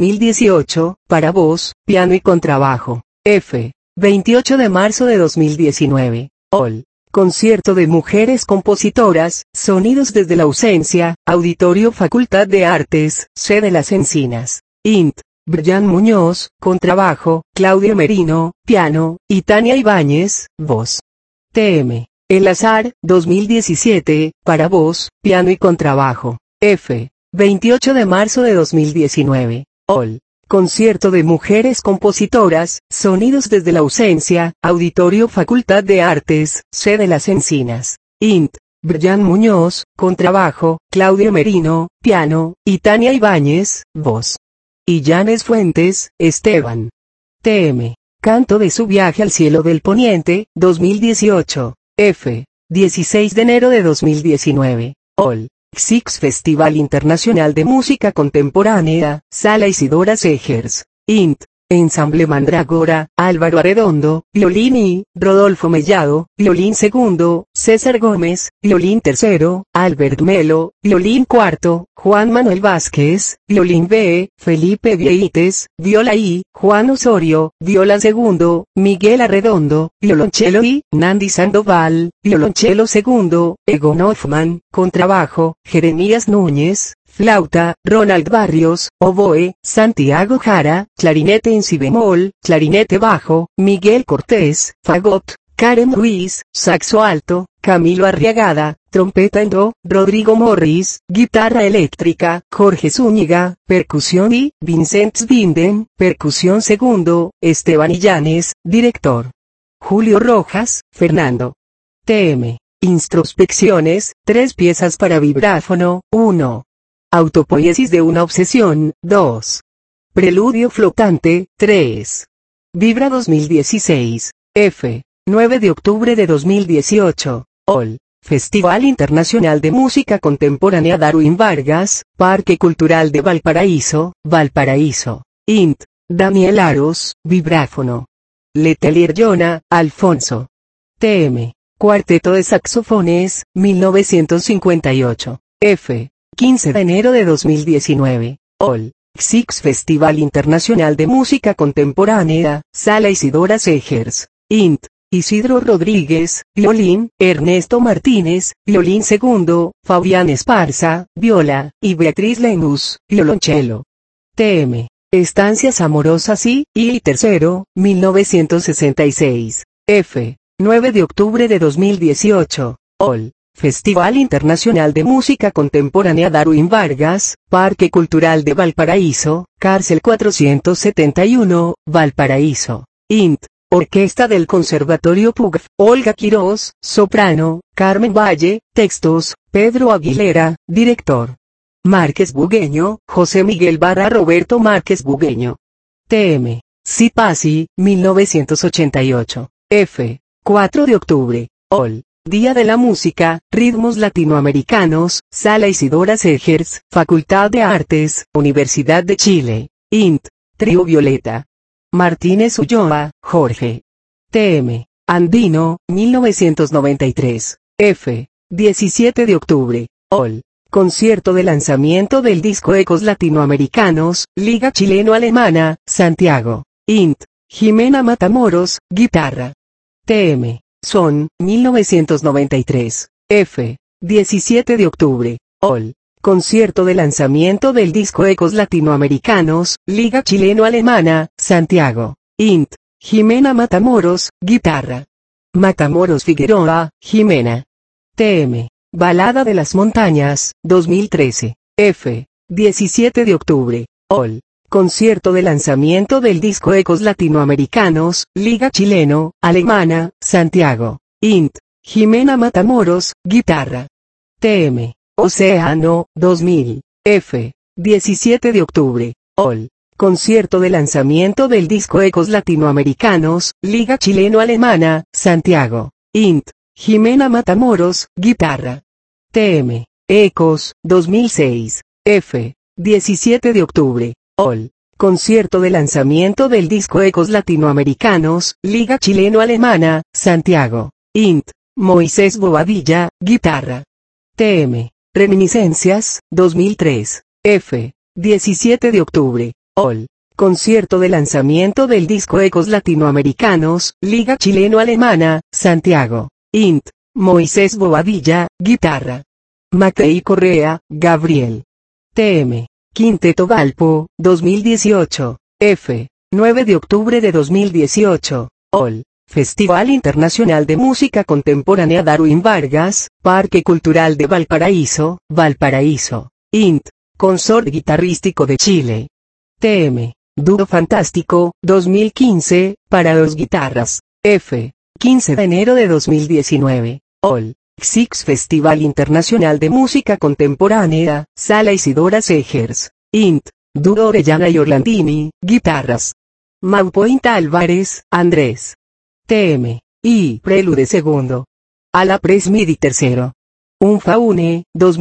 2018, para voz, piano y contrabajo. F. 28 de marzo de 2019. OL. Concierto de mujeres compositoras, Sonidos desde la ausencia, Auditorio Facultad de Artes, sede Las Encinas. INT. Brian Muñoz, contrabajo, Claudio Merino, piano, y Tania Ibáñez, voz. TM. El Azar, 2017, para voz, piano y contrabajo. F. 28 de marzo de 2019. OL. Concierto de mujeres compositoras, Sonidos desde la ausencia, Auditorio Facultad de Artes, sede Las Encinas. INT. Brian Muñoz, contrabajo, Claudio Merino, piano, y Tania Ibáñez, voz. Y Yanes Fuentes, Esteban. TM. Canto de su viaje al cielo del poniente, 2018. F. 16 de enero de 2019. OL. XIX Festival Internacional de Música Contemporánea, Sala Isidora Segers. INT. Ensamble Mandragora, Álvaro Arredondo, violín y, Rodolfo Mellado, violín segundo, César Gómez, violín tercero, Albert Melo, violín cuarto, Juan Manuel Vázquez, violín B, Felipe Vieites, viola I, Juan Osorio, viola segundo, Miguel Arredondo, violonchelo y, Nandi Sandoval, violonchelo segundo, Egon Hoffman, contrabajo, Jeremías Núñez, flauta, Ronald Barrios, oboe, Santiago Jara, clarinete en si bemol, clarinete bajo, Miguel Cortés, fagot, Karen Ruiz, saxo alto, Camilo Arriagada, trompeta en do, Rodrigo Morris, guitarra eléctrica, Jorge Zúñiga, percusión y, Vincent Svinden, percusión segundo, Esteban Illanes, director. Julio Rojas, Fernando. TM. Introspecciones, 3 piezas para vibráfono, 1. Autopoiesis de una obsesión, 2. Preludio flotante, 3. Vibra 2016. F. 9 de octubre de 2018. OL. Festival Internacional de Música Contemporánea Darwin Vargas, Parque Cultural de Valparaíso, Valparaíso. INT. Daniel Aros, vibráfono. Letelier Jonah, Alfonso. TM. Cuarteto de saxofones, 1958. F. 15 de enero de 2019. OL. XIX Festival Internacional de Música Contemporánea, Sala Isidora Segers. INT. Isidro Rodríguez, violín, Ernesto Martínez, violín segundo, Fabián Esparza, viola, y Beatriz Lenus, violonchelo. TM. Estancias Amorosas y tercero, 1966. F. 9 de octubre de 2018. OL. Festival Internacional de Música Contemporánea Darwin Vargas, Parque Cultural de Valparaíso, Cárcel 471, Valparaíso. INT. Orquesta del Conservatorio PUG, Olga Quirós, soprano, Carmen Valle, textos, Pedro Aguilera, director. Márquez Bugueño, José Miguel Barra Roberto Márquez Bugueño. TM. Cipasi, 1988. F. 4 de octubre. OL. Día de la Música, Ritmos Latinoamericanos, Sala Isidora Segers, Facultad de Artes, Universidad de Chile. INT. Trío Violeta. Martínez Ulloa, Jorge. TM. Andino, 1993. F. 17 de octubre. OL. Concierto de lanzamiento del disco Ecos Latinoamericanos, Liga Chileno-Alemana, Santiago. INT. Jimena Matamoros, guitarra. TM. Son, 1993. F. 17 de octubre. OL. Concierto de lanzamiento del disco Ecos Latinoamericanos, Liga Chileno-Alemana, Santiago. INT. Jimena Matamoros, guitarra. Matamoros Figueroa, Jimena. TM. Balada de las Montañas, 2013. F. 17 de octubre. OL. Concierto de lanzamiento del disco Ecos Latinoamericanos, Liga Chileno-Alemana, Santiago. INT. Jimena Matamoros, guitarra. TM. Océano, 2000. F. 17 de octubre. OL. Concierto de lanzamiento del disco Ecos Latinoamericanos, Liga Chileno-Alemana, Santiago. INT. Jimena Matamoros, guitarra. TM, Ecos, 2006. F. 17 de octubre. Ol. Concierto de lanzamiento del disco Ecos Latinoamericanos, Liga Chileno-Alemana, Santiago. Int. Moisés Bobadilla, guitarra. TM. Reminiscencias, 2003. F. 17 de octubre. Ol. Concierto de lanzamiento del disco Ecos Latinoamericanos, Liga Chileno-Alemana, Santiago. Int. Moisés Bobadilla, guitarra. Matei Correa, Gabriel. TM. Quinteto Valpo, 2018. F. 9 de octubre de 2018. Ol. Festival Internacional de Música Contemporánea Darwin Vargas, Parque Cultural de Valparaíso, Valparaíso. Int. Consort Guitarrístico de Chile. TM. Dúo Fantástico, 2015, para 2 guitarras. F. 15 de enero de 2019. Ol. Six Festival Internacional de Música Contemporánea, Sala Isidora Segers. Int. Dúo Orellana y Orlandini, guitarras. Maupoint Álvarez, Andrés. TM. Y Prelude II. A la Pres Midi III. Un Faune,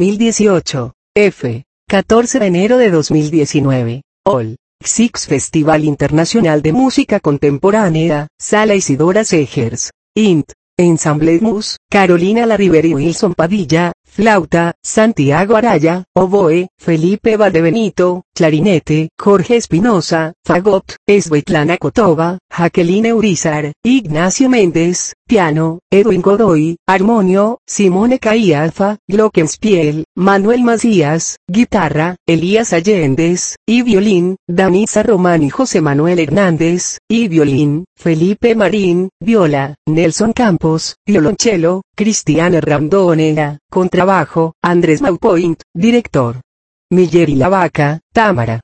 2018. F. 14 de enero de 2019. Ol. Six Festival Internacional de Música Contemporánea, Sala Isidora Segers. Int. Ensamble Mus, Carolina Larribera y Wilson Padilla, flauta, Santiago Araya, oboe, Felipe Valdebenito, clarinete, Jorge Espinosa, fagot, Svetlana Kotova, Jacqueline Urizar, Ignacio Méndez, piano, Edwin Godoy, armonio, Simone Caialfa, glockenspiel, Manuel Macías, guitarra, Elías Allendez, y violín, Danitza Román y José Manuel Hernández, y violín, Felipe Marín, viola, Nelson Campos, violonchelo, Cristiana Randonera, contrabajo, Andrés Maupoint, director. Miller y la Vaca, Támara.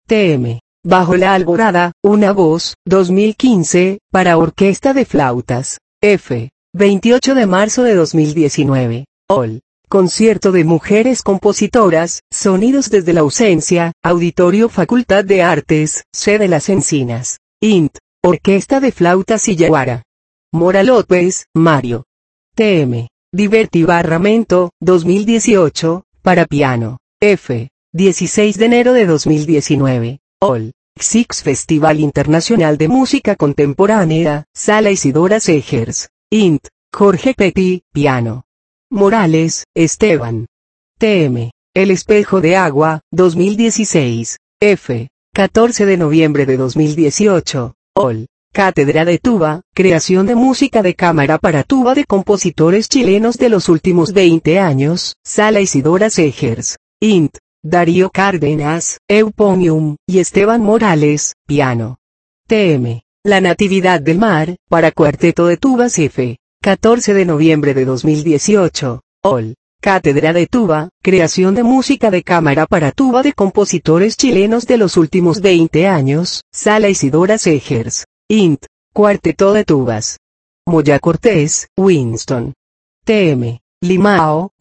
TM. Bajo la Alborada, una voz, 2015, para orquesta de flautas. F. 28 de marzo de 2019. Ol. Concierto de mujeres compositoras, Sonidos desde la ausencia, Auditorio Facultad de Artes, sede Las Encinas. Int. Orquesta de flautas y yaguara. Mora López, Mario. TM. Divertimento, 2018, para piano. F. 16 de enero de 2019. Ol. Six Festival Internacional de Música Contemporánea, Sala Isidora Segers. Int. Jorge Petty, piano. Morales, Esteban. TM. El Espejo de Agua, 2016. F. 14 de noviembre de 2018. Ol. Cátedra de Tuba, creación de música de cámara para tuba de compositores chilenos de los últimos 20 años, Sala Isidora Segers. Int. Darío Cárdenas, euphonium, y Esteban Morales, piano. TM. La Natividad del Mar, para cuarteto de tubas F. 14 de noviembre de 2018. Ol. Cátedra de Tuba, creación de música de cámara para tuba de compositores chilenos de los últimos 20 años, Sala Isidora Segers. Int. Cuarteto de tubas. Moya Cortés, Winston. TM. Limao,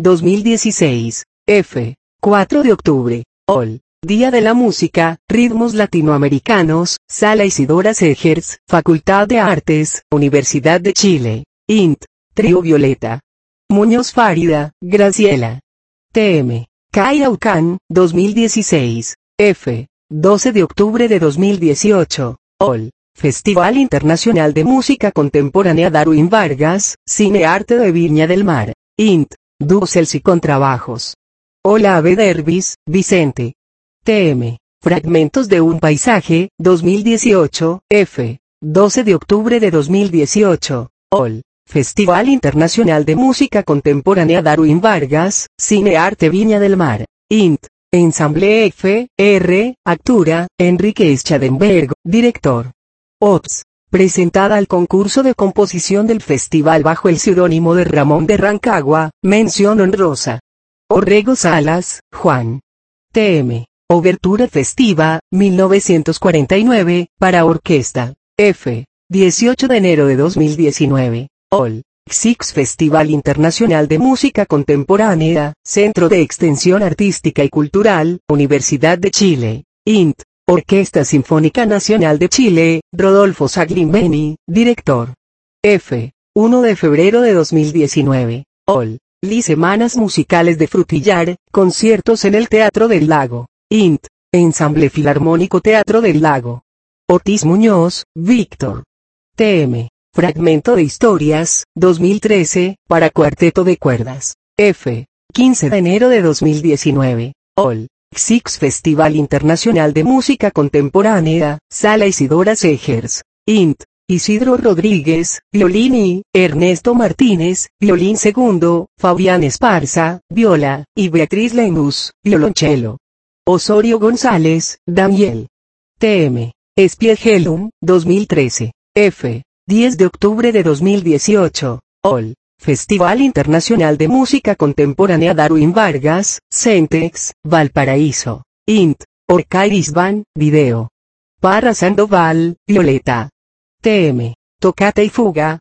2016. F. 4 de octubre. Ol. Día de la Música, Ritmos Latinoamericanos, Sala Isidora Segers, Facultad de Artes, Universidad de Chile. Int. Trío Violeta. Muñoz Fárida, Graciela. TM. Caiaucán, 2016. F. 12 de octubre de 2018. Ol. Festival Internacional de Música Contemporánea Darwin Vargas, Cine Arte de Viña del Mar. Int. Dussels y Contrabajos. Hola Ave Dervis, Vicente. TM. Fragmentos de un Paisaje, 2018, F. 12 de octubre de 2018. Ol. Festival Internacional de Música Contemporánea Darwin Vargas, Cine Arte Viña del Mar. Int. Ensamble F. R. Actura, Enrique Schadenberg, director. Ops. Presentada al concurso de composición del festival bajo el seudónimo de Ramón de Rancagua, mención honrosa. Orrego Salas, Juan. TM. Obertura Festiva, 1949, para orquesta. F. 18 de enero de 2019. Ol. Six Festival Internacional de Música Contemporánea, Centro de Extensión Artística y Cultural, Universidad de Chile. Int. Orquesta Sinfónica Nacional de Chile, Rodolfo Saglimbeni, director. F. 1 de febrero de 2019. All. Semanas musicales de Frutillar, conciertos en el Teatro del Lago. Int. Ensamble Filarmónico Teatro del Lago. Ortiz Muñoz, Víctor. TM. Fragmento de Historias, 2013, para cuarteto de cuerdas. F. 15 de enero de 2019. All. Six Festival Internacional de Música Contemporánea, Sala Isidora Segers. Int. Isidro Rodríguez, violín y Ernesto Martínez, violín segundo, Fabián Esparza, viola, y Beatriz Lemus, violonchelo. Osorio González, Daniel. TM. Spielhelm, 2013. F. 10 de octubre de 2018. All. Festival Internacional de Música Contemporánea Darwin Vargas, Centex, Valparaíso. Int. Orcairis Van, video. Parra Sandoval, Violeta. TM. Tocata y Fuga,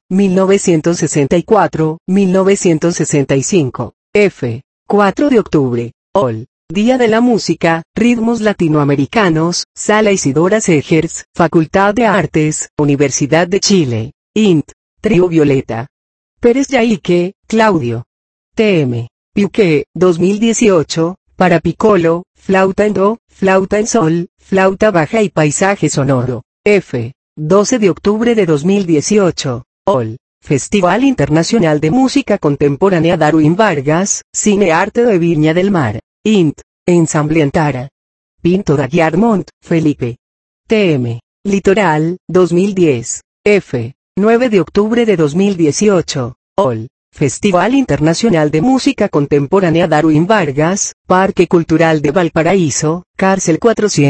1964-1965. F. 4 de octubre. All. Día de la Música, Ritmos Latinoamericanos, Sala Isidora Segers, Facultad de Artes, Universidad de Chile. Int. Trío Violeta. Pérez Yaique, Claudio. TM. Piuque, 2018, para piccolo, flauta en do, flauta en sol, flauta baja y paisaje sonoro. F. 12 de octubre de 2018. All. Festival Internacional de Música Contemporánea Darwin Vargas, Cine Arte de Viña del Mar. Int. Ensamble Antara. Pinto da Guillarmont, Felipe. TM. Litoral, 2010. F. 9 de octubre de 2018. All. Festival Internacional de Música Contemporánea Darwin Vargas, Parque Cultural de Valparaíso, Cárcel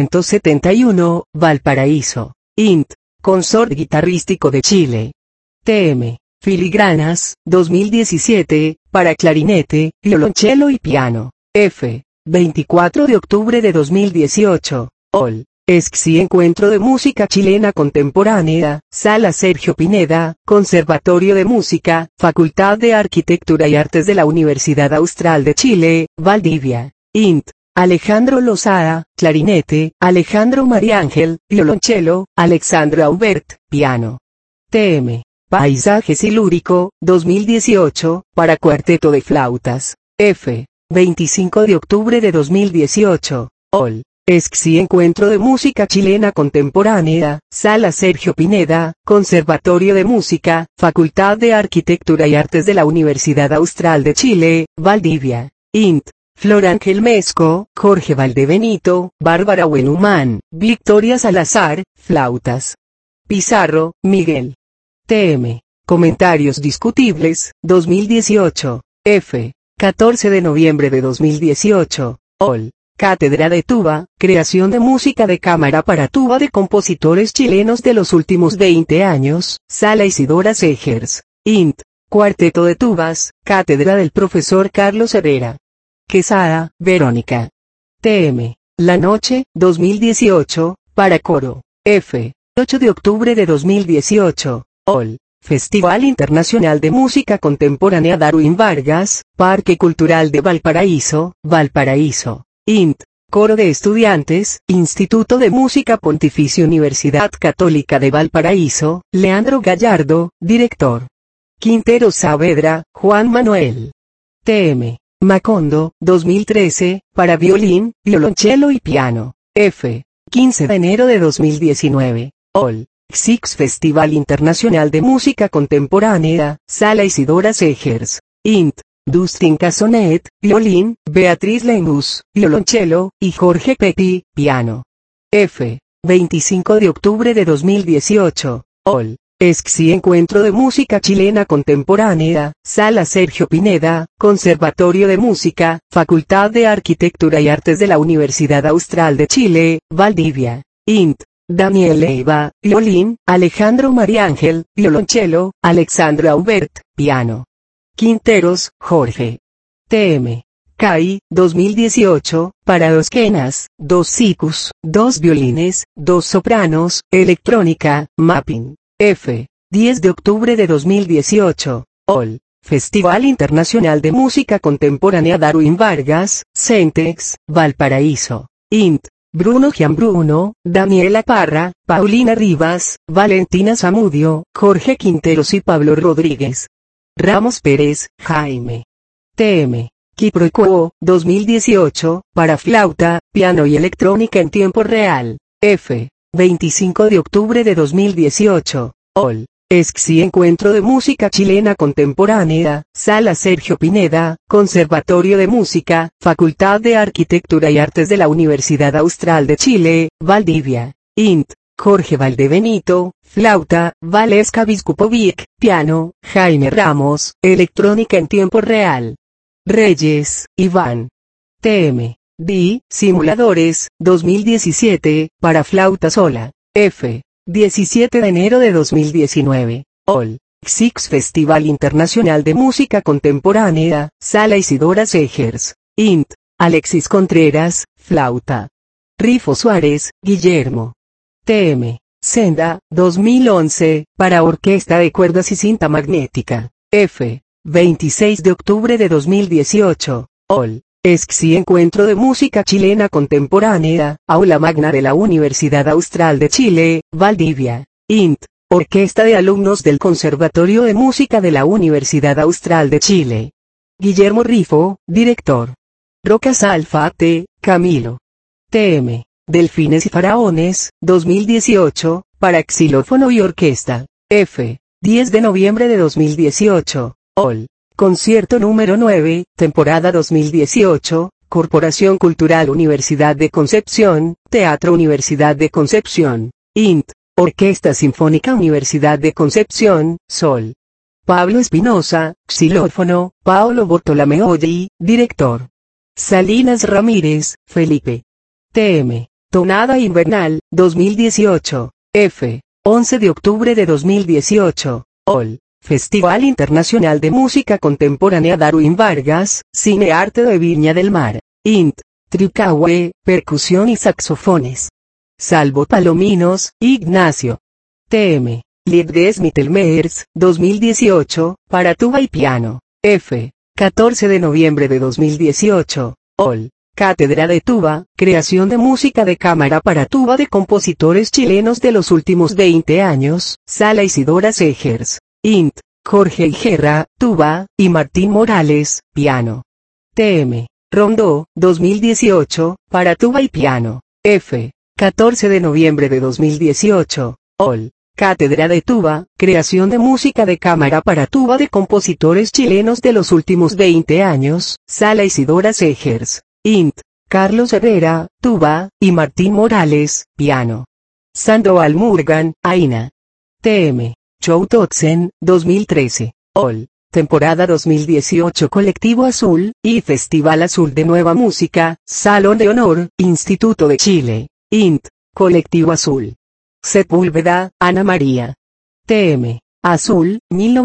471, Valparaíso. Int. Consort Guitarrístico de Chile. TM. Filigranas, 2017, para clarinete, violonchelo y piano. F. 24 de octubre de 2018. All. ESCSI Encuentro de Música Chilena Contemporánea, Sala Sergio Pineda, Conservatorio de Música, Facultad de Arquitectura y Artes de la Universidad Austral de Chile, Valdivia. Int. Alejandro Lozada, clarinete, Alejandro María Ángel, violonchelo, Alexandra Aubert, piano. TM. Paisaje Silúrico, 2018, para cuarteto de flautas. F. 25 de octubre de 2018. All. ESCSI Encuentro de Música Chilena Contemporánea, Sala Sergio Pineda, Conservatorio de Música, Facultad de Arquitectura y Artes de la Universidad Austral de Chile, Valdivia. Int. Flor Ángel Mesco, Jorge Valdebenito, Bárbara Buenhumán, Victoria Salazar, flautas. Pizarro, Miguel. TM. Comentarios discutibles, 2018. F. 14 de noviembre de 2018. All. Cátedra de Tuba, creación de música de cámara para tuba de compositores chilenos de los últimos 20 años, Sala Isidora Segers. Int. Cuarteto de tubas, cátedra del profesor Carlos Herrera. Quesada, Verónica. TM. La Noche, 2018, para coro. F. 8 de octubre de 2018. All. Festival Internacional de Música Contemporánea Darwin Vargas, Parque Cultural de Valparaíso, Valparaíso. Int. Coro de Estudiantes, Instituto de Música Pontificia Universidad Católica de Valparaíso, Leandro Gallardo, director. Quintero Saavedra, Juan Manuel. TM. Macondo, 2013, para violín, violonchelo y piano. F. 15 de enero de 2019. All. Six Festival Internacional de Música Contemporánea, Sala Isidora Segers. Int. Dustin Casonet, violín, Beatriz Lemus, violonchelo, y Jorge Pepi, piano. F. 25 de octubre de 2018. All. ESCSI Encuentro de Música Chilena Contemporánea, Sala Sergio Pineda, Conservatorio de Música, Facultad de Arquitectura y Artes de la Universidad Austral de Chile, Valdivia. Int. Daniel Leiva, violín, Alejandro María Ángel, violonchelo, Alexandra Aubert, piano. Quinteros, Jorge. TM. CAI, 2018, para dos quenas, dos sikus, dos violines, dos sopranos, electrónica, mapping. F. 10 de octubre de 2018. All. Festival Internacional de Música Contemporánea Darwin Vargas, Centex, Valparaíso. Int. Bruno Gianbruno, Daniela Parra, Paulina Rivas, Valentina Zamudio, Jorge Quinteros y Pablo Rodríguez. Ramos Pérez, Jaime. TM. Quiproquo, 2018, para flauta, piano y electrónica en tiempo real. F. 25 de octubre de 2018. Ol. ESCSI Encuentro de Música Chilena Contemporánea, Sala Sergio Pineda, Conservatorio de Música, Facultad de Arquitectura y Artes de la Universidad Austral de Chile, Valdivia. Int. Jorge Valdebenito, flauta, Valeska Viskupovic, piano, Jaime Ramos, electrónica en tiempo real. Reyes, Iván. TM. DI, Simuladores, 2017, para flauta sola. F. 17 de enero de 2019. Ol. XIX Festival Internacional de Música Contemporánea, Sala Isidora Segers. Int. Alexis Contreras, flauta. Rifo Suárez, Guillermo. TM. Senda, 2011, para orquesta de cuerdas y cinta magnética. F. 26 de octubre de 2018. Ol. ESCSI Encuentro de Música Chilena Contemporánea, Aula Magna de la Universidad Austral de Chile, Valdivia. Int. Orquesta de alumnos del Conservatorio de Música de la Universidad Austral de Chile. Guillermo Rifo, director. Rocas Alfa T. Camilo. TM. Delfines y Faraones, 2018, para xilófono y orquesta. F. 10 de noviembre de 2018. Ol. Concierto número 9, temporada 2018, Corporación Cultural Universidad de Concepción, Teatro Universidad de Concepción. Int. Orquesta Sinfónica Universidad de Concepción, Sol. Pablo Espinosa, xilófono, Paolo Bortolomeoli, director. Salinas Ramírez, Felipe. TM. Tonada Invernal, 2018. F. 11 de octubre de 2018. Ol. Festival Internacional de Música Contemporánea Darwin Vargas, Cine Arte de Viña del Mar. Int. Tricaue, percusión y saxofones. Salvo Palominos, Ignacio. TM. Liedges Mittelmers, 2018, para tuba y piano. F. 14 de noviembre de 2018. Ol. Cátedra de Tuba, creación de música de cámara para tuba de compositores chilenos de los últimos 20 años, Sala Isidora Segers. Int. Jorge Igerra, tuba, y Martín Morales, piano. TM. Rondó, 2018, para tuba y piano. F. 14 de noviembre de 2018. Ol. Cátedra de Tuba, creación de música de cámara para tuba de compositores chilenos de los últimos 20 años, Sala Isidora Segers. Int. Carlos Herrera, tuba, y Martín Morales, piano. Sandoval Murgan, Aina. TM. Show Totzen, 2013. Ol. Temporada 2018 Colectivo Azul, y Festival Azul de Nueva Música, Salón de Honor, Instituto de Chile. Int. Colectivo Azul. Sepúlveda, Ana María. TM. Azul,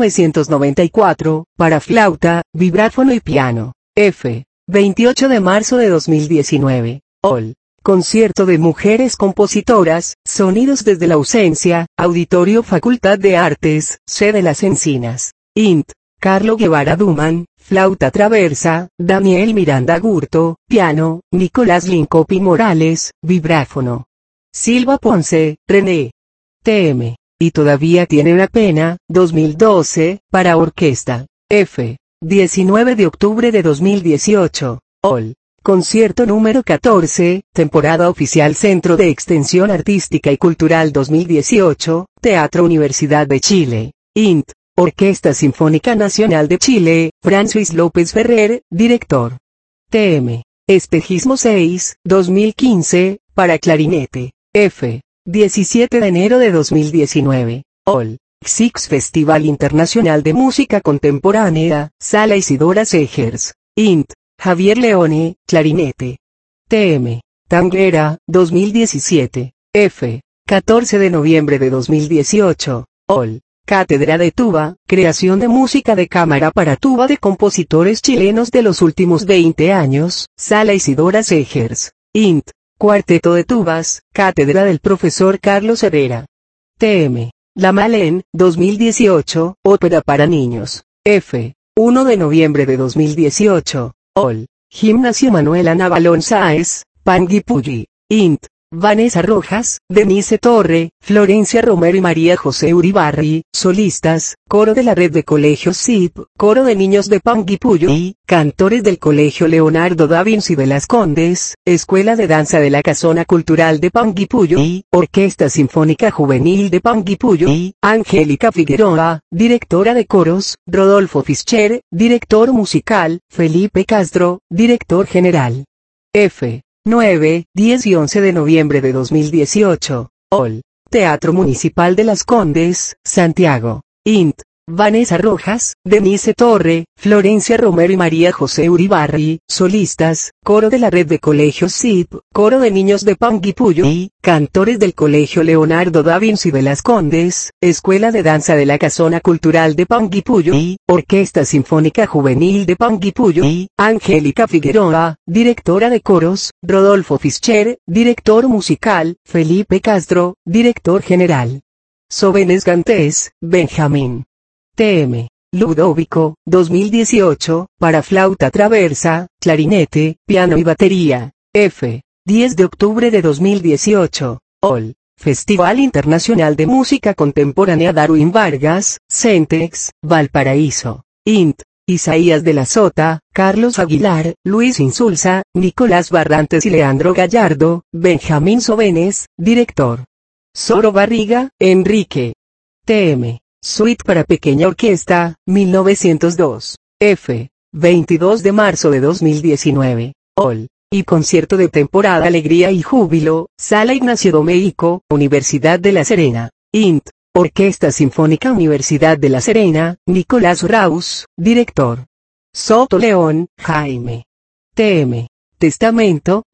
1994, para flauta, vibráfono y piano. F. 28 de marzo de 2019. Ol. Concierto de mujeres compositoras, Sonidos desde la ausencia, Auditorio Facultad de Artes, sede Las Encinas. Int. Carlo Guevara Duman, flauta traversa, Daniel Miranda Gurto, piano, Nicolás Lincopi Morales, vibráfono. Silva Ponce, René. TM. Y todavía tiene una pena, 2012, para orquesta. F. 19 de octubre de 2018. Ol. Concierto número 14, temporada oficial Centro de Extensión Artística y Cultural 2018, Teatro Universidad de Chile. Int. Orquesta Sinfónica Nacional de Chile, Francis López Ferrer, director. TM. Espejismo 6, 2015, para clarinete. F. 17 de enero de 2019. Ol. XIX Festival Internacional de Música Contemporánea, Sala Isidora Segers. Int. Javier Leone, clarinete. TM. Tanguera, 2017. F. 14 de noviembre de 2018. Ol. Cátedra de Tuba, creación de música de cámara para tuba de compositores chilenos de los últimos 20 años, Sala Isidora Segers. Int. Cuarteto de tubas, cátedra del profesor Carlos Herrera. TM. La Malén, 2018, ópera para niños. F. 1 de noviembre de 2018. Ol. Gimnasio Manuel Ana Balón Sáez, Panguipulli. Int. Vanessa Rojas, Denise Torre, Florencia Romero y María José Uribarri, solistas, coro de la red de colegios SIP, coro de niños de Panguipullo, cantores del colegio Leonardo da Vinci de Las Condes, Escuela de Danza de la Casona Cultural de Panguipullo, Orquesta Sinfónica Juvenil de Panguipullo, Angélica Figueroa, directora de coros, Rodolfo Fischer, director musical, Felipe Castro, director general. F. 9, 10 y 11 de noviembre de 2018. Ol. Teatro Municipal de Las Condes, Santiago. Int. Vanessa Rojas, Denise Torre, Florencia Romero y María José Uribarri, solistas, coro de la red de colegios SIP, coro de niños de Panguipullo, cantores del colegio Leonardo da Vinci de Las Condes, Escuela de Danza de la Casona Cultural de Panguipullo, Orquesta Sinfónica Juvenil de Panguipullo, Angélica Figueroa, directora de coros, Rodolfo Fischer, director musical, Felipe Castro, director general. Sobenes Gantés, Benjamín. TM. Ludovico, 2018, para flauta traversa, clarinete, piano y batería. F. 10 de octubre de 2018. Ol. Festival Internacional de Música Contemporánea Darwin Vargas, Centex, Valparaíso. Int. Isaías de la Sota, Carlos Aguilar, Luis Insulza, Nicolás Barrantes y Leandro Gallardo, Benjamín Sobenes, director. Soro Barriga, Enrique. TM. Suite para pequeña orquesta, 1902. F. 22 de marzo de 2019. Ol. Y concierto de temporada Alegría y Júbilo, Sala Ignacio Domeico, Universidad de La Serena. Int. Orquesta Sinfónica Universidad de La Serena, Nicolás Raus, director. Soto León, Jaime. TM. Testamento,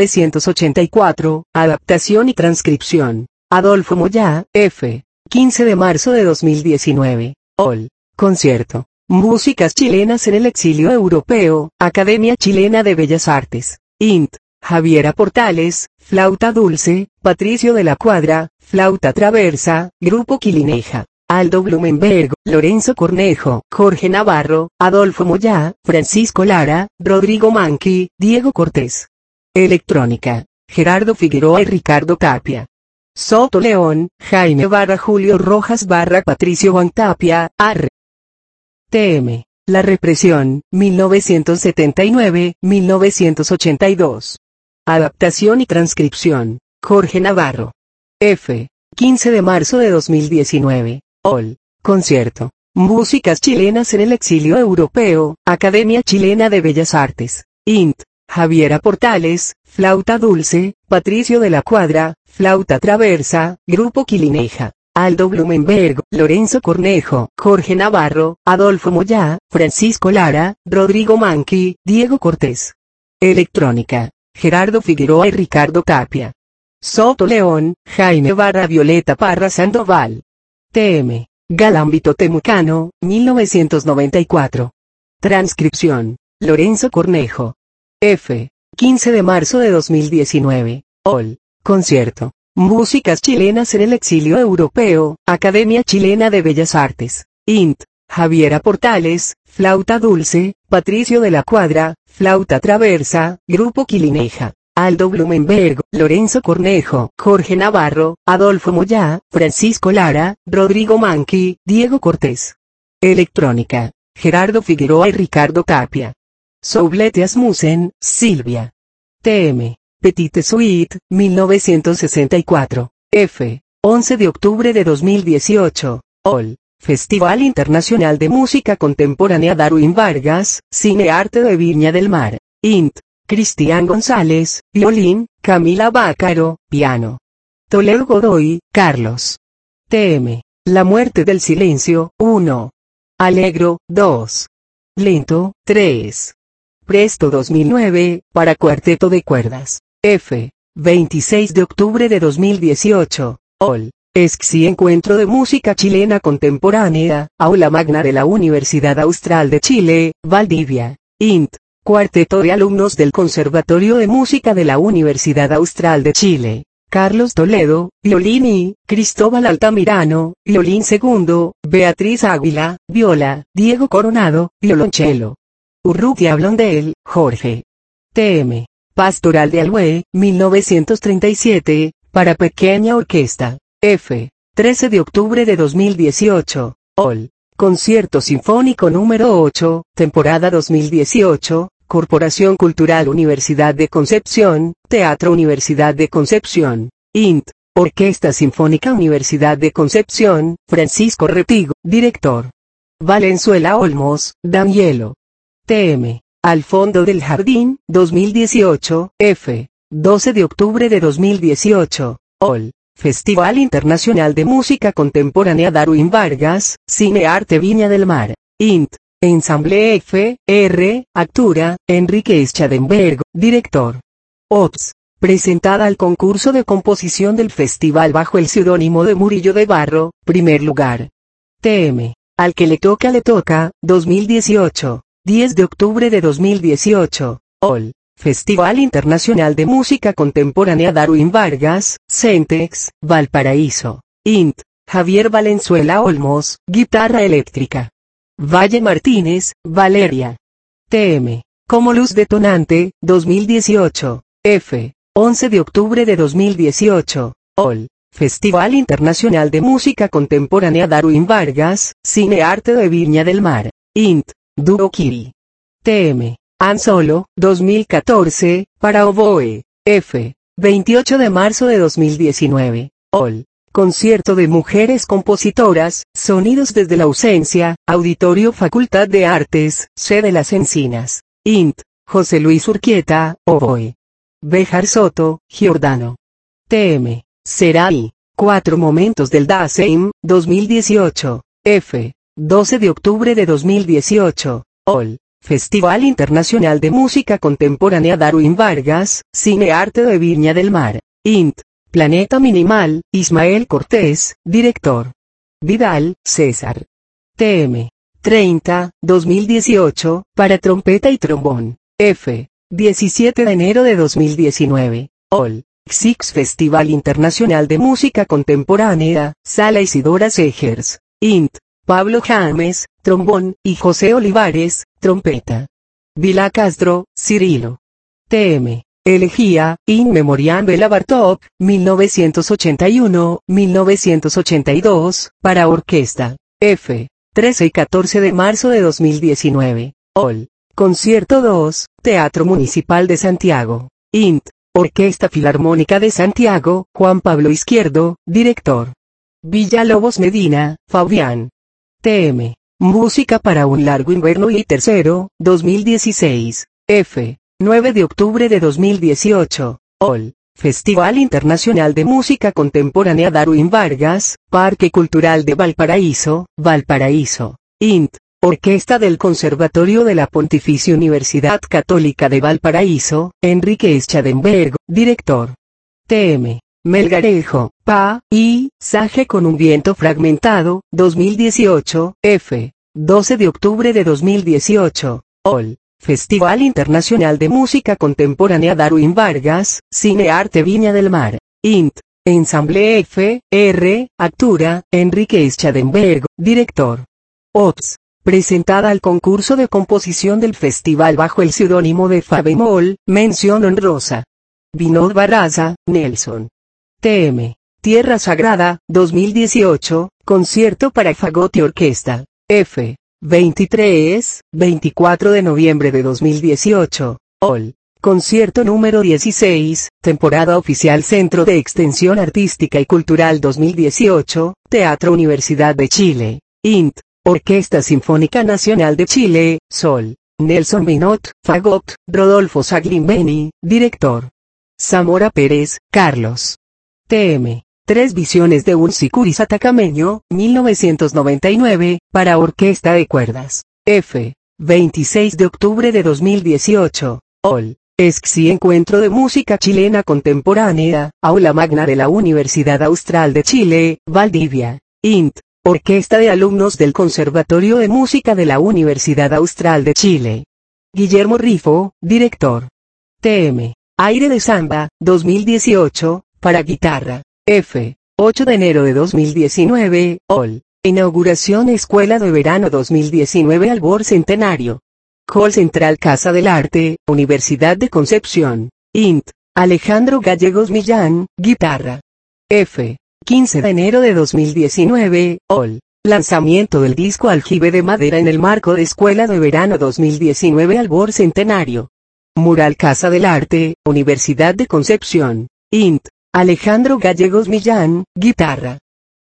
1984, adaptación y transcripción. Adolfo Moyá, F. 15 de marzo de 2019. Ol. Concierto. Músicas chilenas en el exilio europeo, Academia Chilena de Bellas Artes. Int. Javiera Portales, flauta dulce, Patricio de la Cuadra, flauta traversa, Grupo Quilineja. Aldo Blumenberg, Lorenzo Cornejo, Jorge Navarro, Adolfo Moyá, Francisco Lara, Rodrigo Manqui, Diego Cortés. Electrónica. Gerardo Figueroa y Ricardo Tapia. Soto León, Jaime Julio Rojas Patricio Juan Tapia, Arre. TM. La represión, 1979-1982. Adaptación y transcripción, Jorge Navarro. F. 15 de marzo de 2019. Ol. Concierto. Músicas chilenas en el exilio europeo, Academia Chilena de Bellas Artes. Int. Javiera Portales, flauta dulce, Patricio de la Cuadra, flauta traversa, Grupo Quilineja. Aldo Blumenberg, Lorenzo Cornejo, Jorge Navarro, Adolfo Moyá, Francisco Lara, Rodrigo Manqui, Diego Cortés. Electrónica. Gerardo Figueroa y Ricardo Tapia. Soto León, Jaime Violeta Parra Sandoval. TM. Galámbito Temucano, 1994. Transcripción. Lorenzo Cornejo. F. 15 de marzo de 2019. Ol. Concierto. Músicas chilenas en el exilio europeo, Academia Chilena de Bellas Artes. Int. Javiera Portales, flauta dulce, Patricio de la Cuadra, flauta traversa, Grupo Quilineja. Aldo Blumenberg, Lorenzo Cornejo, Jorge Navarro, Adolfo Moyá, Francisco Lara, Rodrigo Manqui, Diego Cortés. Electrónica. Gerardo Figueroa y Ricardo Tapia. Soulete Asmussen, Silvia. TM. Petite Suite, 1964. F. 11 de octubre de 2018. Ol. Festival Internacional de Música Contemporánea Darwin Vargas, Cine Arte de Viña del Mar. Int. Cristian González, violín, Camila Bácaro, piano. Toledo Godoy, Carlos. TM. La muerte del silencio, 1. Allegro, 2. Lento, 3. Presto 2009, para cuarteto de cuerdas. F. 26 de octubre de 2018. Ol. ESCSI Encuentro de Música Chilena Contemporánea, Aula Magna de la Universidad Austral de Chile, Valdivia. Int. Cuarteto de alumnos del Conservatorio de Música de la Universidad Austral de Chile. Carlos Toledo, violín y Cristóbal Altamirano, violín segundo, Beatriz Águila, viola, Diego Coronado, violonchelo. Urrutia Blondel, Jorge. TM. Pastoral de Alhué, 1937, para pequeña orquesta. F. 13 de octubre de 2018. Ol. Concierto Sinfónico número 8, temporada 2018, Corporación Cultural Universidad de Concepción, Teatro Universidad de Concepción. INT. Orquesta Sinfónica Universidad de Concepción, Francisco Retigo, director. Valenzuela Olmos, Danielo. TM. Al fondo del jardín, 2018, F. 12 de octubre de 2018, Ol. Festival Internacional de Música Contemporánea Darwin Vargas, Cine Arte Viña del Mar. INT. Ensamble F. R. Actura, Enrique Schadenberg, director. OPS. Presentada al concurso de composición del festival bajo el seudónimo de Murillo de Barro, primer lugar. TM. Al que le toca, 2018. 10 de octubre de 2018, Ol. Festival Internacional de Música Contemporánea Darwin Vargas, Centex, Valparaíso. INT. Javier Valenzuela Olmos, guitarra eléctrica. Valle Martínez, Valeria. TM. Como luz detonante, 2018, F. 11 de octubre de 2018, Ol. Festival Internacional de Música Contemporánea Darwin Vargas, Cine Arte de Viña del Mar. INT. Dúo Kiri. TM. Ansolo, 2014, para oboe. F. 28 de marzo de 2019. Ol. Concierto de mujeres compositoras, Sonidos desde la ausencia, Auditorio Facultad de Artes, sede Las Encinas. INT. José Luis Urquieta, oboe. Béjar Soto, Giordano. TM. Seraí. 4 momentos del Dasein, 2018. F. 12 de octubre de 2018, Ol. Festival Internacional de Música Contemporánea Darwin Vargas, Cine Arte de Viña del Mar. INT. Planeta Minimal, Ismael Cortés, director. Vidal, César. TM. 30, 2018, para trompeta y trombón. F. 17 de enero de 2019, Ol. XIX Festival Internacional de Música Contemporánea, Sala Isidora Segers. INT. Pablo James, trombón, y José Olivares, trompeta. Vila Castro, Cirilo. TM. Elegía, In Memoriam Bela Bartók, 1981-1982, para orquesta. F. 13 y 14 de marzo de 2019. Ol. Concierto 2, Teatro Municipal de Santiago. INT. Orquesta Filarmónica de Santiago, Juan Pablo Izquierdo, director. Villalobos Medina, Fabián. TM. Música para un largo invierno y tercero, 2016. F. 9 de octubre de 2018. Ol. Festival Internacional de Música Contemporánea Darwin Vargas, Parque Cultural de Valparaíso, Valparaíso. INT. Orquesta del Conservatorio de la Pontificia Universidad Católica de Valparaíso, Enrique Schadenberg, director. TM. Melgarejo, Pa, y, Sage con un viento fragmentado, 2018, F. 12 de octubre de 2018, Ol. Festival Internacional de Música Contemporánea Darwin Vargas, Cine Arte Viña del Mar. INT. Ensamble F. R. Actura, Enrique Schadenberg, director. OPS. Presentada al concurso de composición del festival bajo el seudónimo de Fa bemol, mención honrosa. Vinod Barraza, Nelson. TM. Tierra Sagrada, 2018, concierto para fagot y orquesta. F. 23, 24 de noviembre de 2018, Ol. Concierto número 16, temporada oficial Centro de Extensión Artística y Cultural 2018, Teatro Universidad de Chile. INT. Orquesta Sinfónica Nacional de Chile, Sol. Nelson Minot, fagot, Rodolfo Saglimbeni, director. Zamora Pérez, Carlos. TM. 3 visiones de un sicuris atacameño, 1999, para orquesta de cuerdas. F. 26 de octubre de 2018, Ol. ESCSI Encuentro de Música Chilena Contemporánea, Aula Magna de la Universidad Austral de Chile, Valdivia. INT. Orquesta de alumnos del Conservatorio de Música de la Universidad Austral de Chile. Guillermo Rifo, director. TM. Aire de Samba, 2018, para guitarra. F. 8 de enero de 2019, Ol. Inauguración Escuela de Verano 2019 Albor Centenario. Hall Central Casa del Arte, Universidad de Concepción. Int. Alejandro Gallegos Millán, guitarra. F. 15 de enero de 2019, Ol. Lanzamiento del disco Aljibe de Madera en el marco de Escuela de Verano 2019 Albor Centenario. Mural Casa del Arte, Universidad de Concepción. Int. Alejandro Gallegos Millán, guitarra.